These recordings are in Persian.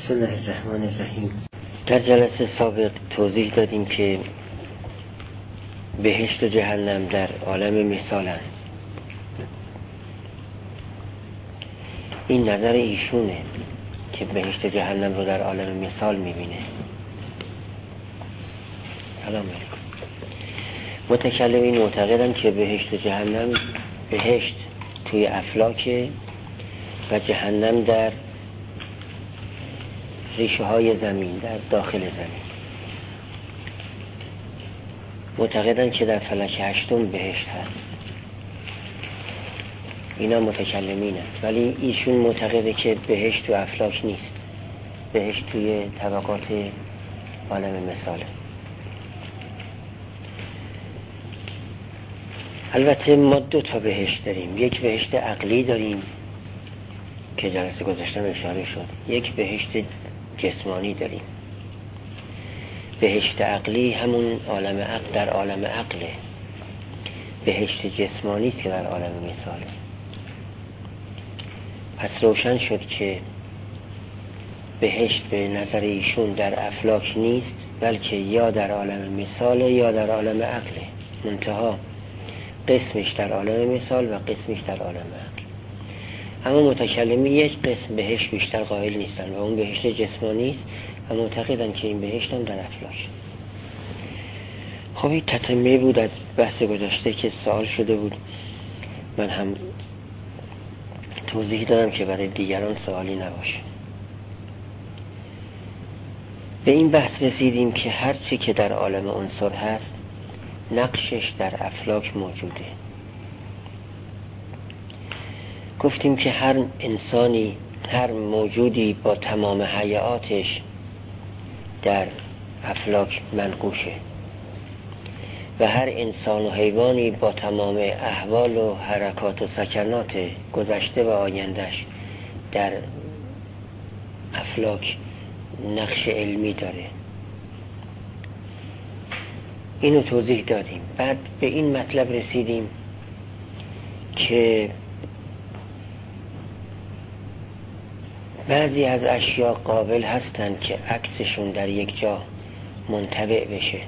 بسم الله الرحمن الرحیم. در جلسه سابق توضیح دادیم که بهشت و جهنم در عالم مثالن. این نظر ایشونه که بهشت و جهنم رو در عالم مثال میبینه. سلام علیکم. متکلمین معتقدن که بهشت و جهنم، بهشت توی افلاک و جهنم در ریشه های زمین، در داخل زمین. معتقدن که در فلک هشتم بهشت هست. اینا متکلمینن، ولی ایشون معتقده که بهشت تو افلاک نیست، بهشت توی طبقات عالم مثاله. البته ما دو تا بهشت داریم، یک بهشت عقلی داریم که جلسه گذشته اشاره شد، یک بهشت جسمانی داریم. بهشت عقلی همون عالم عقل، در عالم عقله. بهشت جسمانی است که در عالم مثاله. پس روشن شد که بهشت به نظر ایشون در افلاک نیست، بلکه یا در عالم مثاله یا در عالم عقله. منتها قسمش در عالم مثال و قسمش در عالم عقل. اما متکلمی یک قسم بهشت بیشتر قائل نیستن و اون بهشت جسمانی است و معتقدن که این بهشت هم در افلاک. خب این تتمه بود از بحث گذشته که سوال شده بود. من هم توضیح دادم که برای دیگران سوالی نباشه. به این بحث رسیدیم که هر چی که در عالم عنصر هست نقشش در افلاک موجوده. گفتیم که هر انسانی، هر موجودی با تمام حیاتش در افلاک منقوشه و هر انسان و حیوانی با تمام احوال و حرکات و سکنات گذشته و آیندهش در افلاک نقش علمی داره. اینو توضیح دادیم. بعد به این مطلب رسیدیم که بعضی از اشیاء قابل هستند که عکسشون در یک جا منطبع بشه،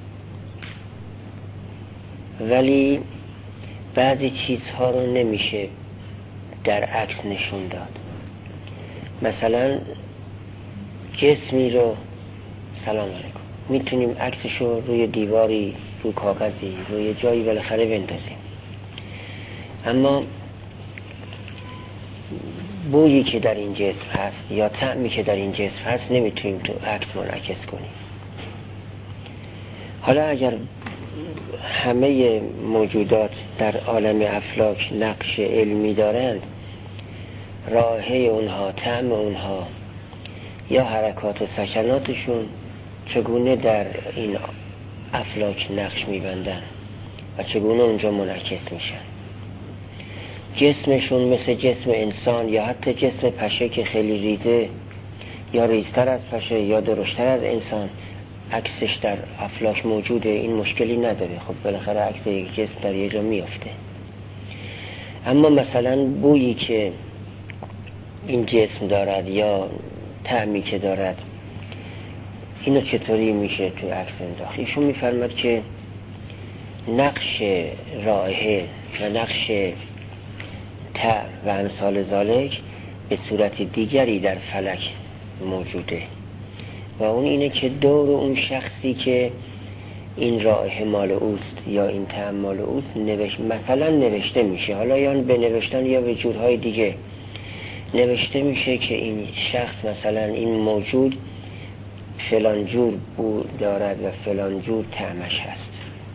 ولی بعضی چیزها رو نمیشه در عکس نشون داد. مثلا جسمی رو، سلام علیکم، میتونیم عکسش رو روی دیواری، روی کاغذی، روی جایی بالاخره بندازیم، اما بویی که در این جسم هست یا طعمی که در این جسم هست نمیتونیم تو عکس منعکس کنیم. حالا اگر همه موجودات در عالم افلاک نقش علمی دارند، رائحه اونها، طعم اونها یا حرکات و سکناتشون چگونه در این افلاک نقش میبندن و چگونه اونجا منعکس میشن. جسمشون مثل جسم انسان یا حتی جسم پشه که خیلی ریزه یا ریزتر از پشه یا درشتر از انسان، عکسش در افلاک موجوده، این مشکلی نداره. خب بالاخره عکس یک جسم در یه جا میافته. اما مثلا بویی که این جسم دارد یا طعمی که دارد، اینو چطوری میشه تو عکس انداخت؟ ایشون میفرماد که نقش رائحه و نقش طعم و امثال ذالک به صورت دیگری در فلک موجوده و اون اینه که دور اون شخصی که این رائحه مال اوست یا این طعم مال اوست مثلا نوشته میشه، حالا یا به نوشتن یا به جورهای دیگه نوشته میشه که این شخص، مثلا این موجود فلان جور بو دارد و فلان جور طعمش هست.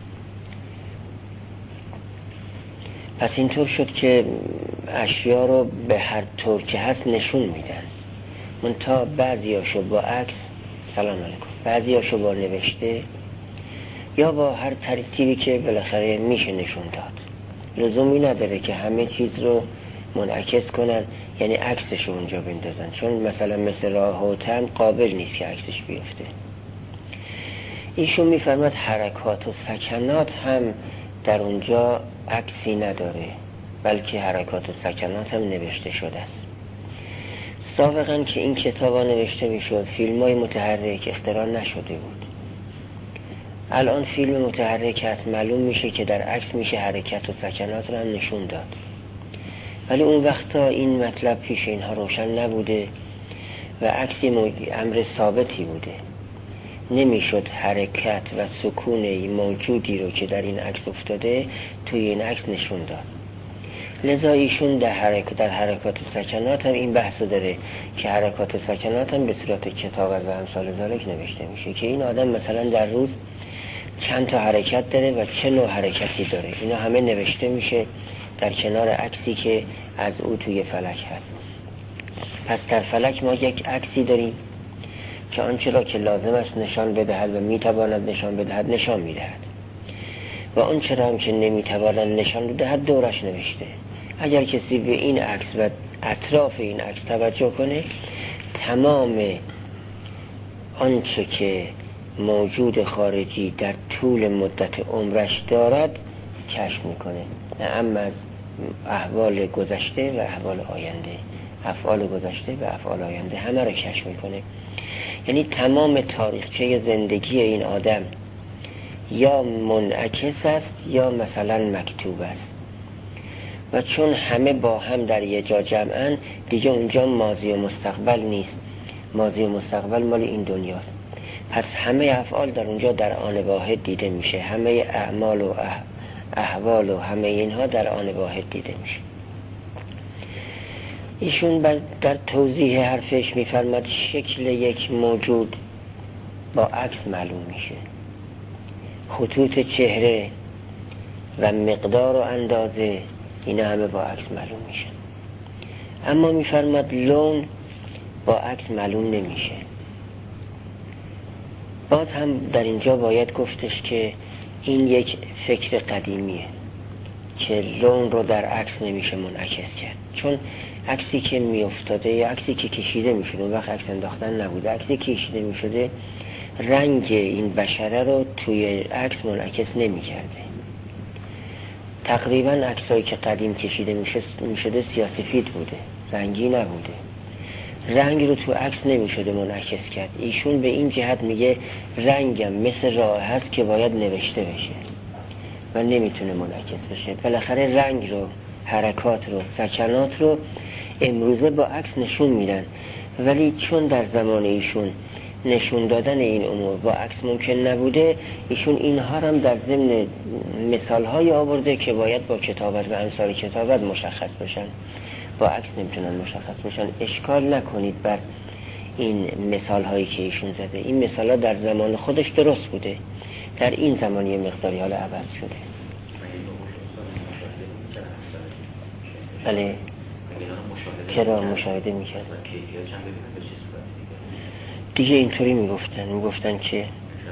پس اینطور شد که اشیا رو به هر طور که هست نشون میدن، منتها بعضیاشو با عکس، سلام علیکم، بعضیاشو با نوشته یا با هر ترتیبی که بالاخره میشه نشون داد. لزومی نداره که همه چیز رو منعکس کنن، یعنی عکسش رو اونجا بندازن، چون مثلا مثل راه و طعم قابل نیست که عکسش بیفته. ایشون میفرماد حرکات و سکنات هم در اونجا عکسی نداره، بلکه حرکات و سکنات هم نوشته شده است. سابقا که این کتابا نوشته میشد فیلم‌های متحرک اختراع نشده بود. الان فیلم متحرک هست، معلوم میشه که در عکس میشه حرکت و سکنات رو هم نشون داد، ولی اون وقتا این مطلب پیش اینها روشن نبوده و عکسی امر ثابتی بوده، نمیشد حرکت و سکون موجودی رو که در این عکس افتاده توی این عکس نشون داد. لذا ایشون در حرکات سکنات هم این بحث داره که حرکات سکنات هم به صورت کتابت و امثال ذالک نوشته میشه که این آدم مثلا در روز چند تا حرکت داره و چه نوع حرکتی داره، اینا همه نوشته میشه در کنار عکسی که از او توی فلک هست. پس در فلک ما یک عکسی داریم که آنچه را که لازم است نشان بدهد و میتواند نشان بدهد نشان میدهد و آنچه را هم که نمیتواند نشان بدهد دورش نوشته. اگر کسی به این عکس و اطراف این عکس توجه کنه، تمام آنچه که موجود خارجی در طول مدت عمرش دارد کشف میکنه، نه اما از احوال گذشته و احوال آینده، افعال گذشته و افعال آینده همه را کشف میکنه. یعنی تمام تاریخچه زندگی این آدم یا منعکس است یا مثلا مکتوب است و چون همه با هم در یه جا جمعن دیگه اونجا ماضی و مستقبل نیست، ماضی و مستقبل مال این دنیاست. پس همه افعال در اونجا در آن واحد دیده میشه، همه اعمال و احوال و همه اینها در آن واحد دیده میشه. ایشون در توضیح حرفش میفرماد شکل یک موجود با عکس معلوم میشه، خطوط چهره و مقدار و اندازه اینا همه با عکس معلوم میشه، اما میفرماد لون با عکس معلوم نمیشه. باز هم در اینجا باید گفتش که این یک فکر قدیمیه که لون رو در عکس نمیشه منعکس کرد، چون عکسی که میافتاده یا عکسی که کشیده میشده، اون وقت عکس انداختن نبوده، عکسی که کشیده میشده رنگ این بشره رو توی عکس منعکس نمیکرده. تقریبا عکسایی که قدیم کشیده میشده سیاه‌سفید بوده، رنگی نبوده، رنگ رو تو عکس نمیشده منعکس کرد. ایشون به این جهت میگه رنگم مثل راه هست که باید نوشته بشه و نمیتونه منعکس بشه. بالاخره رنگ رو، حرکات رو، سکنات رو امروزه با عکس نشون میدن، ولی چون در زمان ایشون نشون دادن این امور با عکس ممکن نبوده، ایشون اینها هم در ضمن مثال‌های آورده که باید با کتابت و امثال کتابت مشخص بشن، با عکس نمیتونن مشخص بشن. اشکال نکنید بر این مثال‌هایی که ایشون زده، این مثال‌ها در زمان خودش درست بوده، در این زمان یه مقداری حالا عوض شده. بله، چرا مشاهده میکرد دیگه اینطوری میگفتن که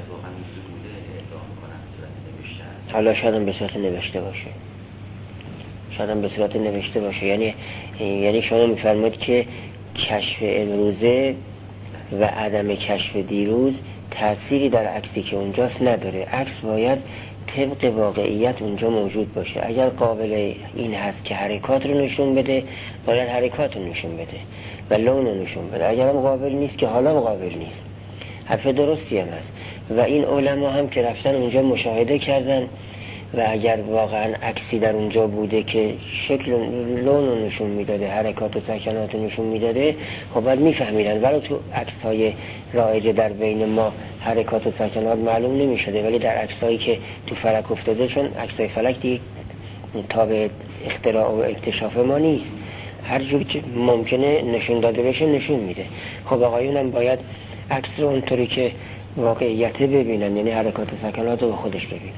حالا شاید هم به صورت نوشته باشه، شاید هم به صورت نوشته باشه. یعنی شما میفرمایید که کشف امروزه و عدم کشف دیروز تأثیری در عکسی که اونجاست نداره. عکس باید طبق واقعیت اونجا موجود باشه. اگر قابل این هست که حرکات رو نشون بده، باید حرکات رو نشون بده و لون رو نشون بده. اگر هم قابل نیست که حالا قابل نیست، حرف درستی هم هست. و این علما هم که رفتن اونجا مشاهده کردن و اگر واقعا عکسی در اونجا بوده که شکل لون رو نشون میداده، حرکات و سکنات رو نشون میداده، خب باید میفهمیدن. ولی تو عکس‌های رایج در بین ما حرکات و سکنات معلوم نمیشده، ولی در عکس‌هایی که تو فلک افتاده، چون عکس‌های فلک دیگه تابع اختراع و اکتشاف ما نیست، هر جوری که ممکنه نشون داده بشه نشون میده. خب آقایون هم باید عکس رو اونطوری که واقعیت ببینن، یعنی حرکات و سکنات رو به خودش ببینن.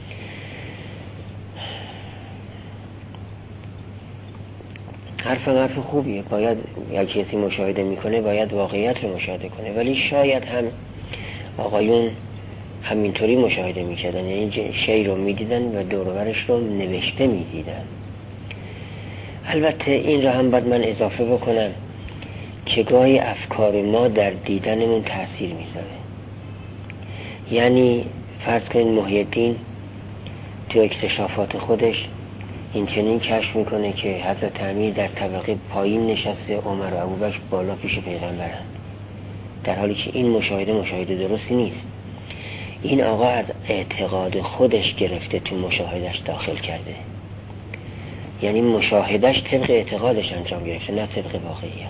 حرف خوبیه، باید اگه کسی مشاهده میکنه باید واقعیت رو مشاهده کنه، ولی شاید هم آقایون همینطوری مشاهده میکردن، یعنی شی رو میدیدن و دور و برش رو نوشته میدیدن. البته این رو هم باید من اضافه بکنم که گاهی افکار ما در دیدنمون تأثیر میذاره. یعنی فرض کنید محی الدین تو اکتشافات خودش این چنین کشف میکنه که حضرت امیر در طبقه پایین نشسته، عمر و ابوبکر بالا پیش پیغمبرن، در حالی که این مشاهده درستی نیست. این آقا از اعتقاد خودش گرفته تو مشاهدش داخل کرده، یعنی مشاهدش طبق اعتقادش انجام گرفته، نه طبق واقعیت.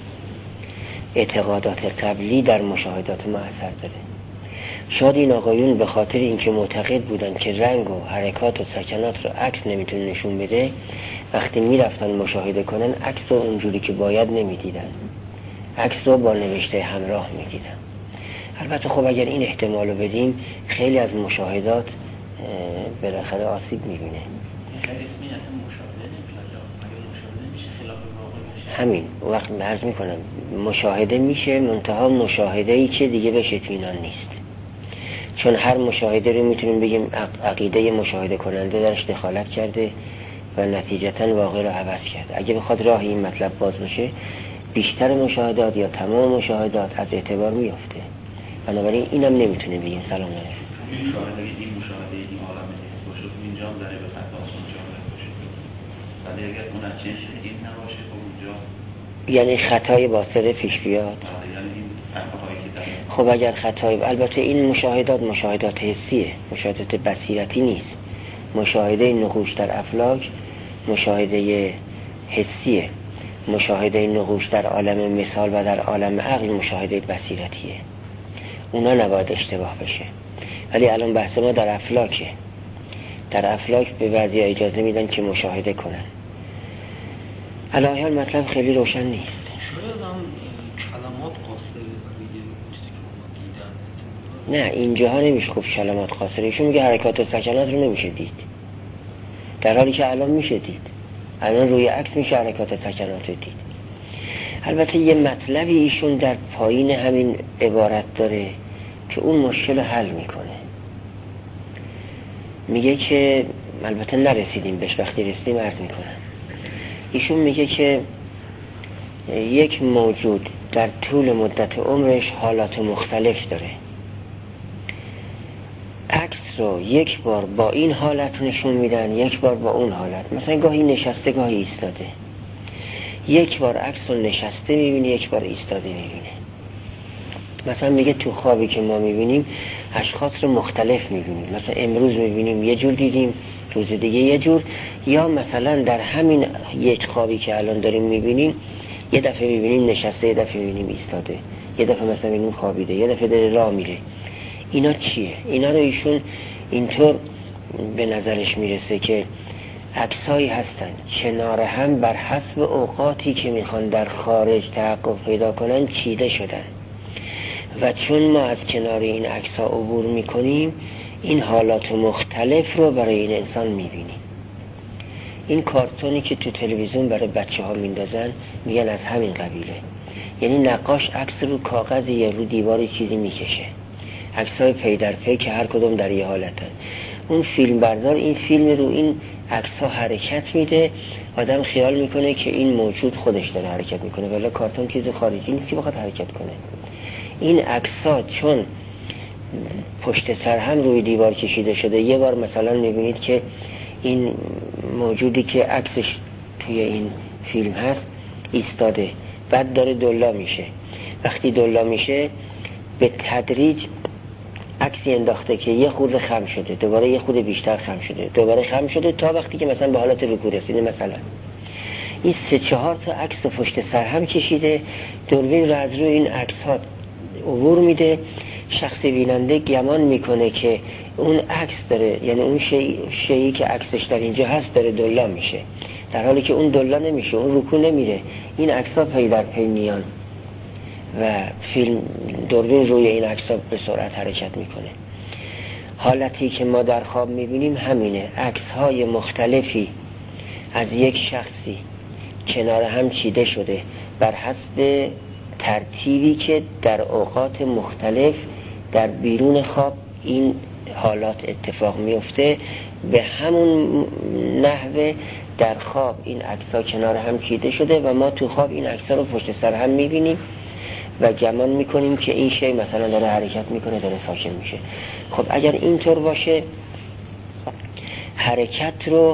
اعتقادات قبلی در مشاهدات ما اثر داره. شاید این آقایون به خاطر اینکه معتقد بودن که رنگ و حرکات و سکنات رو عکس نمیتونه نشون بده، وقتی میرفتن مشاهده کنن عکس رو اونجوری که باید نمیدیدن، عکس رو با نوشته همراه میدیدن. البته خب اگر این احتمال رو بدیم خیلی از مشاهدات بالاخره آسیب میبینه. همین وقت عرض میکنم مشاهده میشه، منتها مشاهده‌ای که دیگه بهش اطمینان نیست، چون هر مشاهده رو میتونیم بگیم عقیده مشاهده کننده درش دخالت کرده و نتیجتاً واقع رو عوض کرده. اگه بخواد راه این مطلب باز بشه، بیشتر مشاهدات یا تمام مشاهدات از اعتبار میفته. بنابراین اینم نمیتونه بگیم. سلام علیکم. این مشاهده این عالم حسی باشه، اینجا هم ذره به خطا اونجا باشه. ولی اگر اون اچنش این نباشه خب اونجا یعنی خطای باصره پیش بیاد. خب اگر خطای، البته این مشاهدات حسیه، مشاهدات بصیرتی نیست. مشاهده نقوش در افلاک مشاهده حسیه، مشاهده نقوش در عالم مثال و در عالم عقل مشاهده بصیرتیه. اونا نباید اشتباه بشه. ولی الان بحث ما در افلاکه. در افلاک به بعضی اجازه میدن که مشاهده کنن. علی حال مطلب خیلی روشن نیست. شاید هم کلمات قاصره دیدن. نه اینجاها نمیشه خوب کلمات قاصره. ایشون میگه حرکات و سکنات رو نمیشه دید، در حالی که الان میشه دید. الان روی عکس میشه حرکات و سکنات رو دید. البته یه مطلبی ایشون در پایین همین عبارت داره که اون مشکل حل میکنه. میگه که البته نرسیدیم بهش، وقتی رسیدیم عرض میکنم. ایشون میگه که یک موجود در طول مدت عمرش حالات مختلف داره. عکس رو یک بار با این حالت نشون میدن، یک بار با اون حالت. مثلا گاهی نشسته گاهی ایستاده. یک بار عکس رو نشسته میبینی، یک بار ایستاده میبینه. مثلا میگه تو خوابی که ما میبینیم اشخاص رو مختلف میبینیم. مثلا امروز میبینیم یه جور دیدیم، روز دیگه یه جور. یا مثلا در همین یک خوابی که الان داریم میبینیم، یه دفعه میبینیم نشسته، یه دفعه میبینیم ایستاده، یه دفعه مثلا میبینیم خوابیده، یه دفعه داره راه میره. اینا چیه؟ اینا رو ایشون اینطور به نظرش میرسه که عکسایی هستن کنار هم بر حسب اوقاتی که میخوان در خارج تحقق پیدا کنن چیده شدن، و چون ما از کنار این عکس‌ها عبور میکنیم این حالات مختلف رو برای این انسان میبینیم. این کارتونی که تو تلویزیون برای بچه ها میندازن میگن از همین قبیله. یعنی نقاش عکس رو کاغذ یا رو دیواری چیزی میکشه، عکس‌های پی در پی که هر کدوم در یه حالتن. اون فیلم بردار این فیلم رو این عکس‌ها حرکت میده، آدم خیال میکنه که این موجود خودش داره حرکت میکنه، ولی کارتون چیز خارجی نیست که بخواد حرکت کنه. این عکس‌ها چون پشت سر هم روی دیوار کشیده شده، یه بار مثلا میبینید که این موجودی که عکسش توی این فیلم هست ایستاده، بعد داره دلا میشه. وقتی دلا میشه به تدریج عکسی انداخته که یه خورده خم شده، دوباره یه خورده بیشتر خم شده، دوباره خم شده، تا وقتی که مثلا به حالت رکوع رسیده. مثلا این 3-4 تا عکس پشت سر هم کشیده، دوربین رو از روی این عکس‌ها عبور میده. شخص بیننده گمان میکنه که اون عکس داره، یعنی اون شیئی که عکسش در اینجا هست داره دلا میشه، در حالی که اون دلا نمیشه، اون رکوع نمیره. این عکس‌ها پی در پی میان و فیلم دوربین روی این عکس‌ها به سرعت حرکت میکنه. حالتی که ما در خواب میبینیم همینه. عکس‌های مختلفی از یک شخصی کنار هم چیده شده بر حسب ترتیبی که در اوقات مختلف در بیرون خواب این حالات اتفاق میفته. به همون نحوه در خواب این عکس‌ها کنار هم چیده شده و ما تو خواب این عکس‌ها رو پشت سر هم میبینیم و گمان میکنیم که این شی مثلا داره حرکت میکنه، داره ساکن میشه. خب اگر اینطور باشه، حرکت رو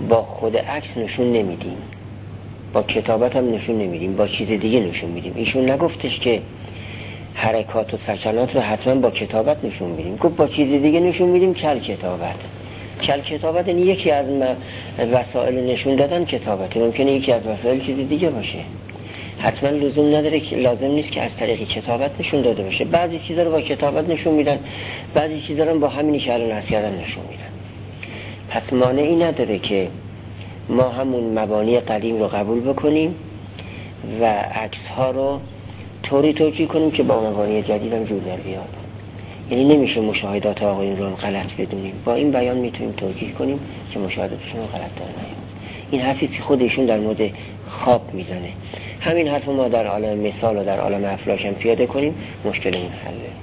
با خود عکس نشون نمیدیم، با کتابت هم نشون نمیدیم، با چیز دیگه نشون میدیم. ایشون نگفتش که حرکات و سکنات رو حتما با کتابت نشون میدیم، گفت با چیز دیگه نشون میدیم. کل کتابت یعنی یکی از وسایل نشون دادن کتابت، ممکنه یکی از وسایل چیز دیگه باشه، حتما لازم نیست که از طریق کتابت نشون داده باشه. بعضی چیزا رو با کتابت نشون میدن، بعضی چیزا رو با همینی که الان عرض کردم نشون میدن. پس مانعی نداره که ما همون مبانی قدیم رو قبول بکنیم و عکس ها رو طوری توجیه کنیم که با مبانی جدید هم جور در بیاد. یعنی نمیشه مشاهدات آقایون رو هم غلط بدونیم، با این بیان میتونیم توجیه کنیم که مشاهداتشون رو غلط داره نیاد. این حرفی که خودشون در مورد خواب میزنه، همین حرف ما در عالم مثال و در عالم افلاک هم پیاده کنیم، مشکل این حله.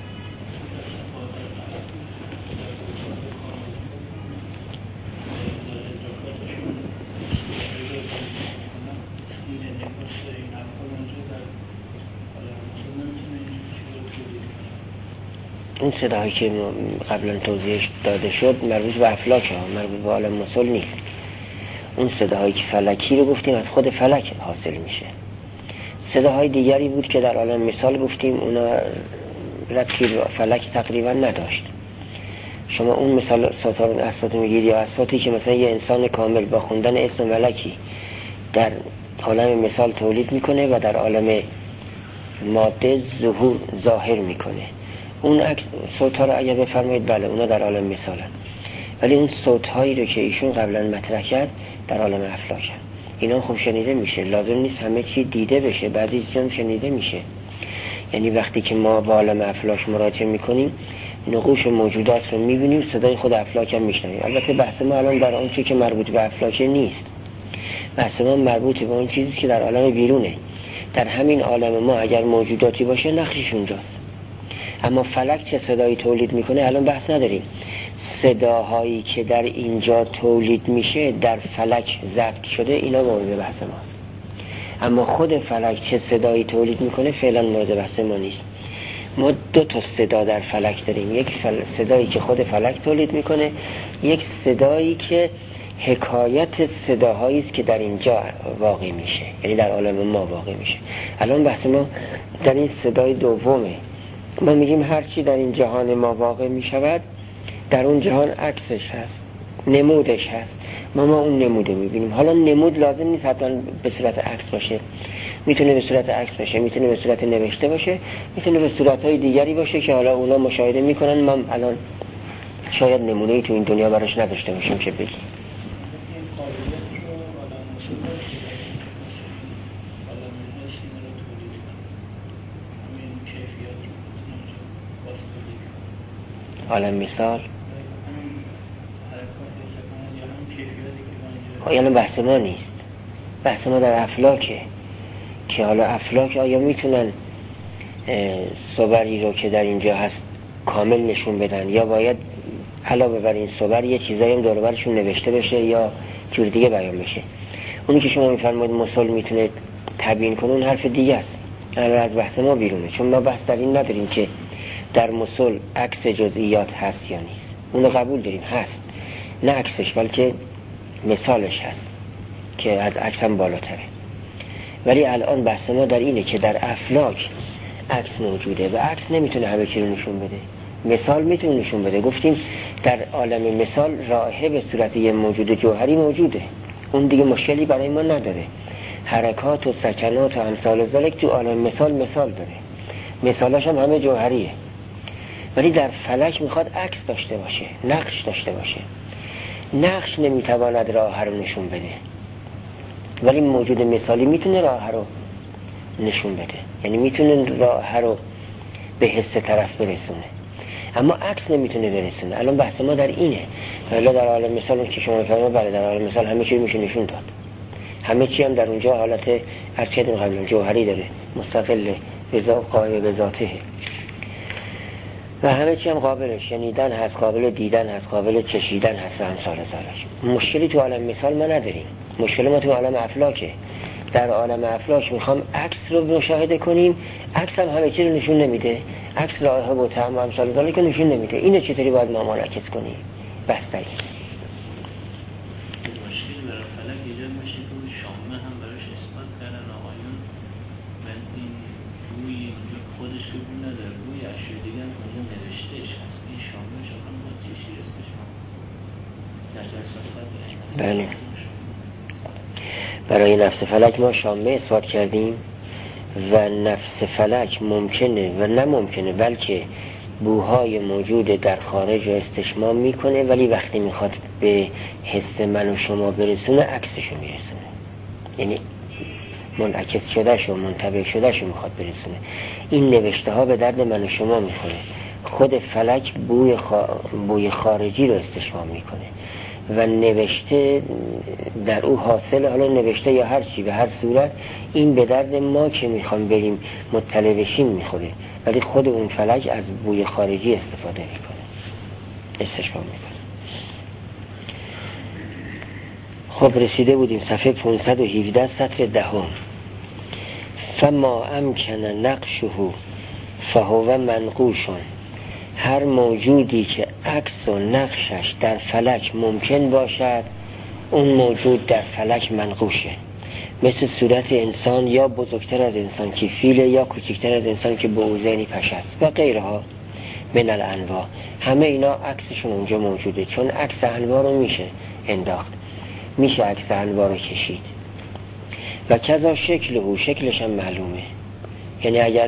اون صداهایی که قبلا توضیحش داده شد مربوط به افلاک ها، مربوط به عالم مثال نیست. اون صداهایی که فلکی رو گفتیم از خود فلک حاصل میشه. صداهای دیگری بود که در عالم مثال گفتیم، اونا ربطی به فلک تقریبا نداشت. شما اون مثال ساتان اصفات میگید یا اصفاتی که مثلا یه انسان کامل با خوندن اسم ملکی در عالم مثال تولید میکنه و در عالم ماده ظاهر میکنه. اون صوت ها رو اگر بفرمایید بله اونا در عالم مثالن، ولی اون صوت هایی رو که ایشون قبلا مطرح کرد در عالم افلاکن. اینا خوب شنیده میشه، لازم نیست همه چی دیده بشه، بعضی چیزا شنیده میشه. یعنی وقتی که ما با عالم افلاک مراجعه میکنیم نقوش موجودات رو میبینیم، صدای خود افلاک هم میشنویم. البته بحث ما الان در اون چیزی که مربوط به افلاک نیست، بحث ما مربوط به اون چیزی که در عالم بیرونه. در همین عالم ما اگر موجوداتی باشه نقشش اونجاست. اما فلک چه صدایی تولید میکنه الان بحث نداریم. صداهایی که در اینجا تولید میشه در فلک ضبط شده، اینا مورد بحث ماست. اما خود فلک چه صدایی تولید میکنه فعلا مورد بحث ما نیست. ما دو تا صدا در فلک داریم، یک صدایی که خود فلک تولید میکنه، یک صدایی که حکایت صداهایی است که در اینجا واقع میشه، یعنی در عالم ما واقع میشه. الان بحث ما در این صدای دومه. ما میگیم هر چی در این جهان ما واقع میشود در اون جهان عکسش هست، نمودش هست. ما اون نموده میبینیم. حالا نمود لازم نیست حتما به صورت عکس باشه، میتونه به صورت عکس باشه، میتونه به صورت نوشته باشه، میتونه به صورتهای دیگری باشه که حالا اونا مشاهده میکنن. ما الان شاید نمونه‌ای تو این دنیا براش نداشته باشیم که بگیم. عالم مثال یعنی بحث ما نیست، بحث ما در افلاکه که حالا افلاک آیا میتونن صوری رو که در اینجا هست کامل نشون بدن، یا باید علاوه بر این صور یه چیزایی هم دور و برشون نوشته بشه یا جور دیگه بیان بشه. اونی که شما میفرمایید مثال میتونه تبیین کنه اون حرف دیگه است، از بحث ما بیرونه. چون ما بحث در این نداریم که در مثال عکس جزئیات هست یا نیست، اونو قبول داریم هست، نه عکسش بلکه مثالش هست که از عکس هم بالاتره. ولی الان بحث ما در اینه که در افلاک عکس موجوده و عکس نمیتونه همه چی رو نشون بده، مثال میتونه نشون بده. گفتیم در عالم مثال رائحه به صورت یه موجود جوهری موجوده، اون دیگه مشکلی برای ما نداره. حرکات و سکنات و امثال ذالک تو عالم مثال داره، مثالاش هم همه جوهریه. ولی در فلک میخواد عکس داشته باشه، نقش داشته باشه. نقش نمیتواند راه رو نشون بده، ولی موجود مثالی میتونه راه رو نشون بده، یعنی میتونه راه رو به حس طرف برسونه، اما عکس نمیتونه برسونه. الان بحث ما در اینه. حالا در عالم مثال که شما میفهمید بله در عالم مثال همه چی میشه نشون داد، همه چی هم در اونجا حالت عرض کردیم قبلا جوهری داره، مستقل قائم به ذاته و همه چی هم قابل شنیدن هست، قابل دیدن هست، قابل چشیدن هست و امثال ذالک. مشکلی تو عالم مثال ما نداریم، مشکل ما تو عالم افلاکه. در عالم افلاک میخوام عکس رو مشاهده کنیم، عکس هم همه چی رو نشون نمیده، عکس رائحه و طعم و امثال ذالک رو نشون نمیده. اینو چطوری باید ما منعکس کنیم؟ بس در این نداره. روی اشیاء دیگه هم اونجا نوشتهش هست. این شاملش آخر ما چیشی هستش در جلسات بله. برای نفس فلک ما شامه اثبات کردیم و نفس فلک ممکنه و نه ممکنه، بلکه بوهای موجود در خارج رو استشمام میکنه، ولی وقتی میخواد به حس من و شما برسونه عکسشو میرسونه، یعنی منعکس شده شو منطبق شده شو میخواد برسونه. این نوشته ها به درد من و شما میخوره. خود فلک بوی خارجی رو استشمام میکنه و نوشته در او حاصل، حالا نوشته یا هر چی به هر صورت، این به درد ما که میخوام بریم مطلع بشیم میخوره، ولی خود اون فلک از بوی خارجی استفاده میکنه، استشمام میکنه. خب رسیده بودیم صفحه 517 سطر 10. فما امکن نقشه فهو منقوشون. هر موجودی که عکس و نقشش در فلک ممکن باشد، اون موجود در فلک منقوشه. مثل صورت انسان، یا بزرگتر از انسان که فیله، یا کوچکتر از انسان که بوزنی پشه است و غیرها من الانواع. همه اینا عکسشون اونجا موجوده، چون عکس انواع رو میشه انداخت، میشه عکس انواع رو کشید. و کذا شکلش هم معلومه، یعنی اگر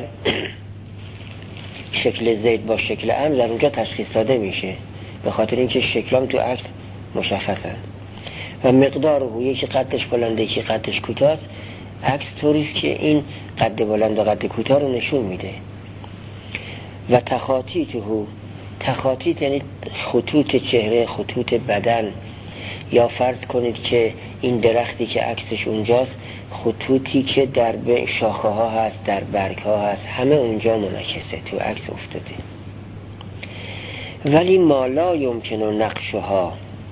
شکل زید با شکل عمر در اونجا تشخیص داده میشه، به خاطر اینکه شکلام تو عکس مشخصن. و مقداره، یکی قدش بلنده یکی قدش کوتاه، عکس طوریست که این قد بلند و قد کوتاه رو نشون میده. و تخاطیت یعنی خطوط چهره، خطوط بدن، یا فرض کنید که این درختی که عکسش اونجاست، خطوطی که در شاخه ها هست، در برگ ها هست، همه اونجا منعکسه، تو عکس افتاده. ولی ما لا یمکن نقشها،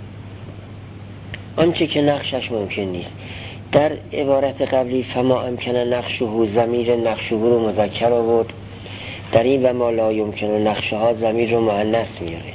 آنچه که نقشش ممکن نیست. در عبارت قبلی فما امکن نقشه، ضمیر نقشه رو مذکر آورد، در این و ما لا یمکن نقشها ضمیر رو مؤنث میاره.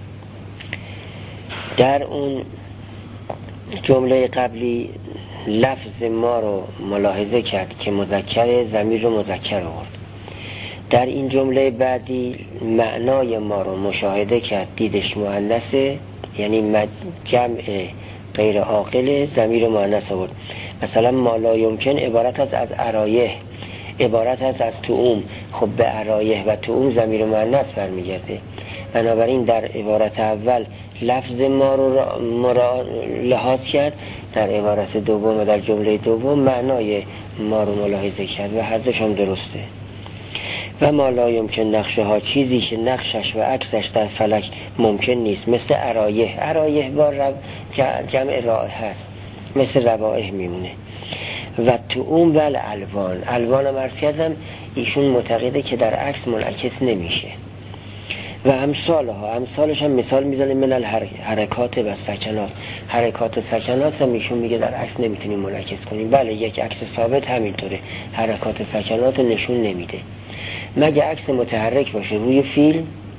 در اون جمله قبلی لفظ ما رو ملاحظه کرد که مذکر، ضمیر رو مذکر آورد. در این جمله بعدی معنای ما رو مشاهده کرد، دیدش مؤنثه، یعنی جمع غیر عاقل، ضمیر مؤنث آورد. مثلا ما لا یمکن عبارت از ارایه، عبارت از توم. خب به ارایه و توم ضمیر مؤنث برمیگرده. بنابراین در عبارت اول لفظ ما رو لحاظ کرد، در عبارت دوم و در جمله دوم معنای ما رو ملاحظه کرد و هر دوش هم درسته. و ما لا یمکن نقشه ها، چیزی که نقشش و عکسش در فلک ممکن نیست، مثل ارایه با جمع رائح هست، مثل روائح میمونه. و توم و الوان هم عرض کردم ایشون معتقده که در عکس منعکس نمیشه. و امثالش هم مثال میزنه من الحرکات و سکنات. حرکات و سکنات هم ایشون میگه در عکس نمیتونیم منعکس کنیم. بله، یک عکس ثابت همینطوره، حرکات و سکنات نشون نمیده، مگه عکس متحرک باشه روی فیلم،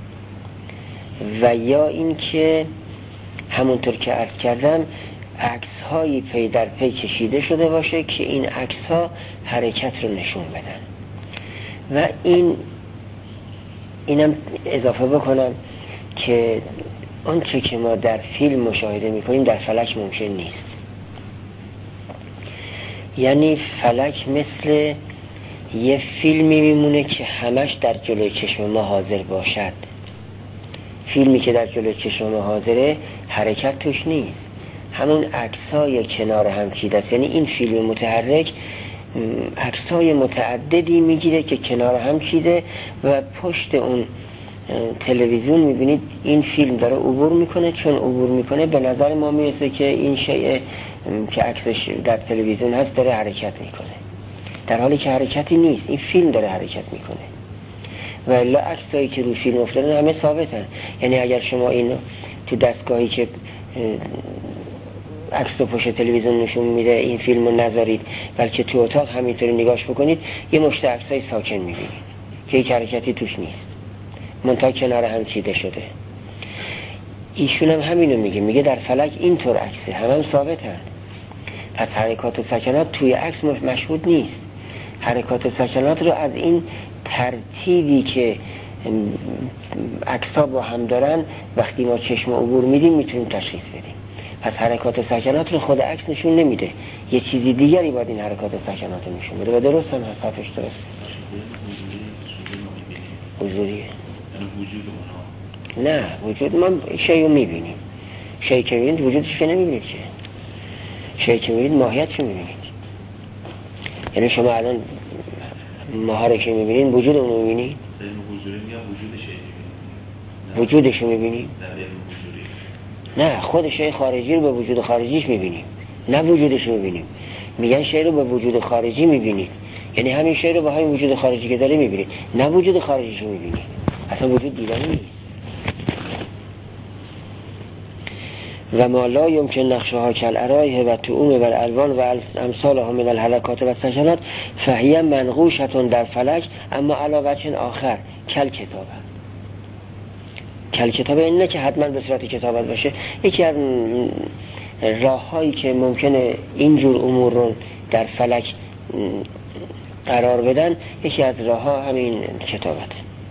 و یا این که همونطور که عرض کردم عکس هایی پی در پی کشیده شده باشه که این عکس ها حرکت رو نشون بدن. و اینم اضافه بکنم که آنچه که ما در فیلم مشاهده میکنیم در فلک ممکن نیست. یعنی فلک مثل یه فیلمی میمونه که همش در جلوی چشم ما حاضر باشد. فیلمی که در جلوی چشم ما حاضره حرکت توش نیست، همون عکسای کنار هم چیده است. یعنی این فیلم متحرک عکسای متعددی میگیره که کنار هم چیده و پشت اون تلویزیون میبینید این فیلم داره عبور میکنه. چون عبور میکنه به نظر ما میرسه که این شیء که عکسش در تلویزیون هست داره حرکت میکنه، در حالی که حرکتی نیست، این فیلم داره حرکت میکنه. و الا عکسایی که روی فیلم افتادن همه ثابتن. یعنی اگر شما این تو دستگاهی که عکس رو پشت تلویزیون نشون میده این فیلم رو نذارید، بلکه تو اتاق همینطوری نگاش بکنید، یه مشت عکسای ساکن میبینید که هیچ حرکتی توش نیست، منتها کنار هم چیده شده. ایشون هم همینو میگه در فلک اینطور عکسه، هم ثابتن. پس حرکات و سکنات توی عکس مشهود نیست. حرکات و سکنات رو از این ترتیبی که عکس‌ها با هم دارن وقتی ما چشم عبور میدیم میتونیم تشخیص بدیم. پس حرکات و سکنات رو خود عکس نشون نمیده، یه چیزی دیگری باید این حرکات و سکنات رو نشون بده. و درست هم هست، حرفش درست. حضوریه نه وجود ما شیء رو میبینیم، شیء که میبینید وجودش که نمیبینید، که شیء که میبینید ماهیتش رو میبینید. یعنی شما الان ماها رو که میبینید وجود اون رو میبینید، وجودش رو میبینید، نه خود شیء خارجی رو به وجود خارجیش میبینیم، نه وجودش رو میبینیم. میگن شیء رو به وجود خارجی میبینید، یعنی همین شیء رو با همین وجود خارجی که داره میبینید، نه وجود خارجیش رو میبینید. اصلا وجود دیدنی نیست. و ما لا یمکن نقشها کالارایح و طعوم و الالوان و امثالها من الحرکات و السکنات فهی منقوشة در فلک اما علی وجه آخر کالکتابه. این نه که حتما به صورت کتابت باشه. یکی از راه‌هایی که ممکنه اینجور امور رو در فلک قرار بدن، یکی از راه‌ها همین کتابت.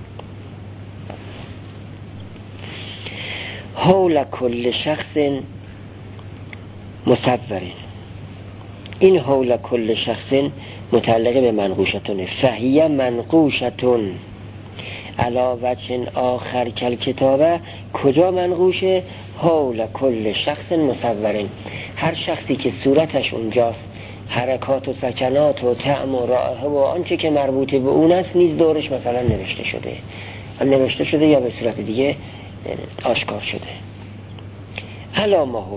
حول کل شخص مصور، این حول کل شخص متعلق به منقوشتونه. فهیه منقوشتون علی وجه آخر کالکتابه. کجا منقوشه؟ حول کل شخص مصورین، هر شخصی که صورتش اونجاست، حرکات و سکنات و طعم و رائحه و آنچه که مربوط به اون است نیز دورش مثلا نوشته شده یا به صورت دیگه آشکار شده. علا ما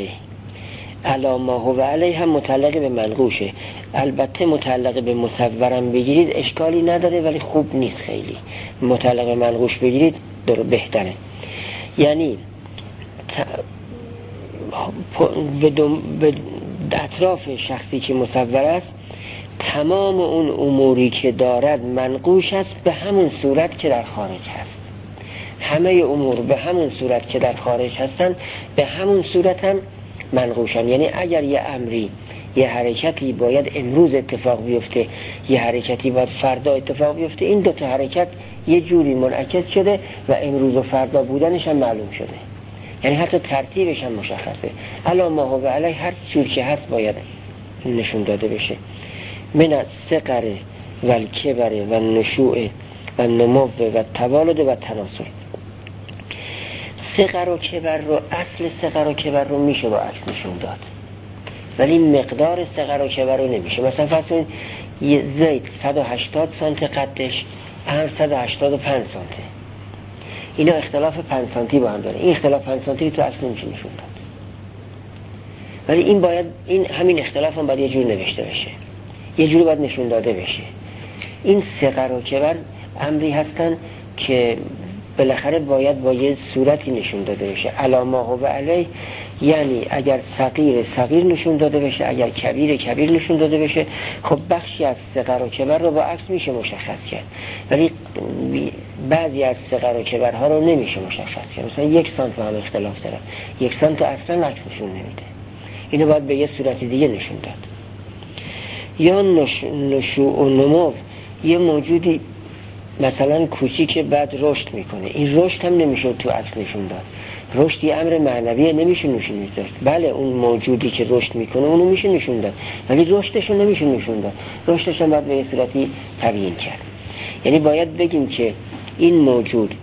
هو علیه هم متعلق به منقوشه. البته متعلق به مصورم بگیرید اشکالی نداره، ولی خوب نیست خیلی. متعلق به منقوش بگیرید بهتره. یعنی به اطراف شخصی که مصور است تمام اون اموری که دارد منقوش است به همون صورت که در خارج هست. همه امور به همون صورت که در خارج هستن به همون صورت هم منقوشن. یعنی اگر یه امری، یه حرکتی باید امروز اتفاق بیفته، یه حرکتی باید فردا اتفاق بیفته، این دوتا حرکت یه جوری منعکس شده و امروز و فردا بودنش هم معلوم شده. یعنی حتی ترتیبش هم مشخصه. علا ما هو علیه، هر جور که هست باید نشون داده بشه. من الصغر و الکبر و النشوء و النمو و التوالد و التناسل. صغر و کبر رو، اصل صغر و کبر رو میشه با عکس نشون داد، ولی مقدار صغر و کبر رو نمیشه. مثلا فرض کنید زید 180 سانتی قدش، عمر 185 سانتی، اینا اختلاف 5 سانتی با هم داره. این اختلاف 5 سانتی تو عکس نمیشه نشون داد، ولی این باید، این همین اختلاف هم باید یه جور نوشته بشه، یه جوری باید نشون داده بشه. این صغر و کبر امری هستن که بالاخره باید با یه صورتی نشون داده بشه. علا ما هو علیه، یعنی اگر صغیر نشون داده بشه، اگر کبیر نشون داده بشه، خب بخشی از صغر و کبر رو با عکس میشه مشخص کرد، ولی بعضی از صغر و کبرها رو نمیشه مشخص کرد. مثلا 1 سانت با هم اختلاف دارن، 1 سانت اصلا عکس نشون نمیده، اینو باید به یه صورت دیگه نشون داد. یا نشوء و نمو، یه موجودی مثلا کوچیک بعد رشد میکنه، این رشد هم نمیشه تو عکس نشون داد. رشد یه امر معنویه، نمیشه نشون داد. بله اون موجودی که رشد میکنه اونو میشه نشون داد، ولی رشدش رو نمیشه نشون داد. رشدش هم باید به یه صورتی تبیین کرد. یعنی باید بگیم که این موجود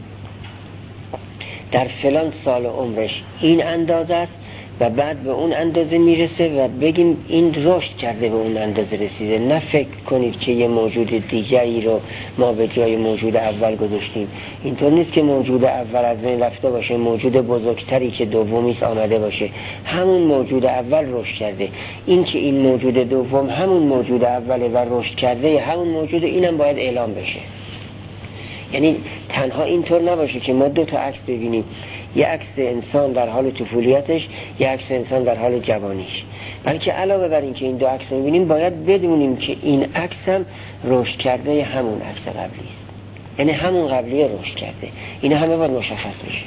در فلان سال عمرش این اندازه است و بعد به اون اندازه میرسه و بگیم این رشد کرده به اون اندازه رسیده. نه فکر کنید که یه موجود دیگری رو ما به جای موجود اول گذاشتیم. اینطور نیست که موجود اول از بین رفته باشه، موجود بزرگتری که دومیست آمده باشه. همون موجود اول رشد کرده. این که این موجود دوم همون موجود اوله و رشد کرده همون موجود، اینم باید اعلام بشه. یعنی تنها اینطور نباشه که ما 2 تا عکس ببینیم، یه عکس انسان در حال طفولیتش، یه عکس انسان در حال جوانیش، بلکه علاوه بر این که این 2 عکس می‌بینیم باید بدونیم که این عکس هم رشد کرده همون عکس قبلی است، یعنی همون قبلی رشد کرده. اینا همه باید مشخص بشه.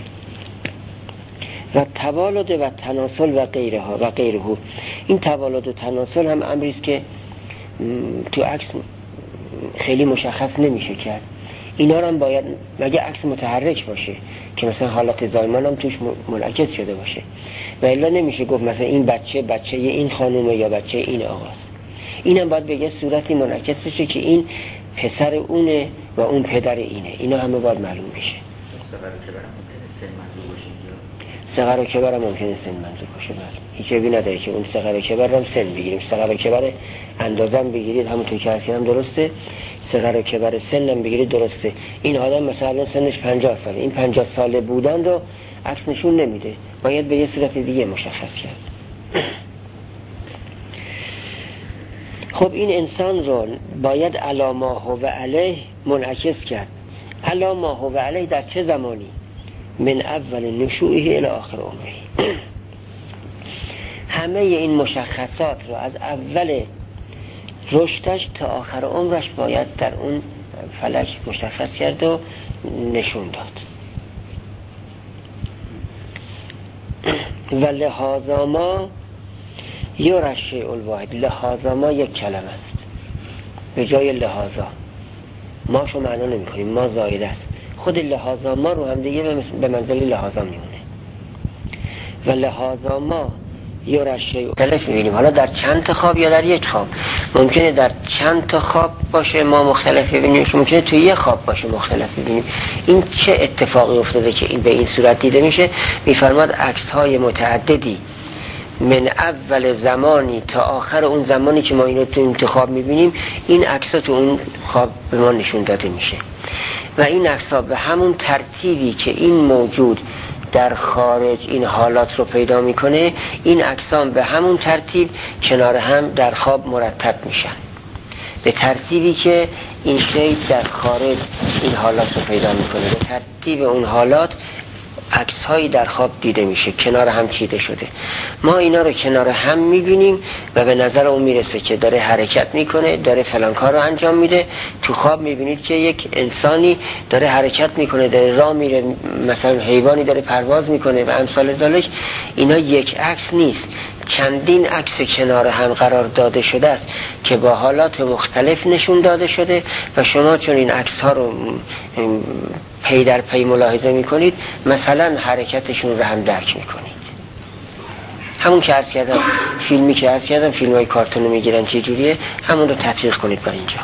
و توالد و تناسل و غیره. این توالد و تناسل هم امری است که تو عکس خیلی مشخص نمیشه کرد. اینا رو هم باید مگه عکس متحرک باشه که مثلا حالت زایمان هم توش منعکس شده باشه، و الا نمیشه گفت مثلا این بچه این خانومه یا بچه این آقاست. اینم باید به یه صورتی منعکس بشه که این پسر اونه و اون پدر اینه. اینا همه باید معلوم بشه. صغر و کبر هم ممکنه سن منظور باشه. بله هیچ عیبی نداره که اون صغر و کبر هم سن بگیریم. صغر و کبر اندازم بگیرید همونطور که هستی هم درسته، صغر و کبر سن هم بگیرید درسته. این آدم مثلا سنش 50 ساله، این 50 ساله بودن رو عکس نشون نمیده، باید به یه صورت دیگه مشخص کرد. خب این انسان رو باید علی ما هو علیه منعکس کرد. علی ما هو علیه در چه زمانی؟ من اول نشوئه الی آخر عمره. همه این مشخصات رو از اول رشدش تا آخر عمرش باید در اون فلک مشخص کرد و نشون داد. و لحاظا ما یرش شیء الواحد. لحاظا ما یک کلمه است، به جای لحاظا ما شو معنا نمی کنیم، ما زائده است. خود لحاظا ما رو هم دیگه به منزل لحاظا میمونه. و لحاظا ما یرش شیء مختلف میبینیم. حالا در چند تا خواب یا در یک خواب. ممکنه در چند تا خواب باشه ما مختلف ببینیم، ممکنه توی یک خواب باشه مختلف ببینیم. این چه اتفاقی افتاده که این به این صورت دیده میشه؟ میفرماد عکس های متعددی من اول زمانی تا آخر اون زمانی که ما اینو تو انتخاب میبینیم، این عکس‌ها تو اون خواب به ما نشون داده میشه. و این عکس‌ها به همون ترتیبی که این موجود در خارج این حالات رو پیدا میکنه، این عکس‌ها به همون ترتیب کنار هم در خواب مرتب میشن، به ترتیبی که این شی در خارج این حالات رو پیدا میکنه، به ترتیب اون حالات عکس هایی در خواب دیده میشه، کنار هم چیده شده. ما اینا رو کنار هم میبینیم و به نظر اون میرسه که داره حرکت میکنه، داره فلان کار رو انجام میده. تو خواب میبینید که یک انسانی داره حرکت میکنه، داره راه میره، مثلا حیوانی داره پرواز میکنه و امثال ذالک. اینا یک عکس نیست، چندین عکس کنار هم قرار داده شده است که با حالات مختلف نشون داده شده و شما چون این عکس ها رو پی در پی ملاحظه میکنید، مثلا حرکتشون رو هم درک میکنید. همون که عرض کردم، فیلمی که عرض کردم، فیلم های کارتون رو میگیرن چه جوریه، همون رو تطبیق کنید بر اینجا.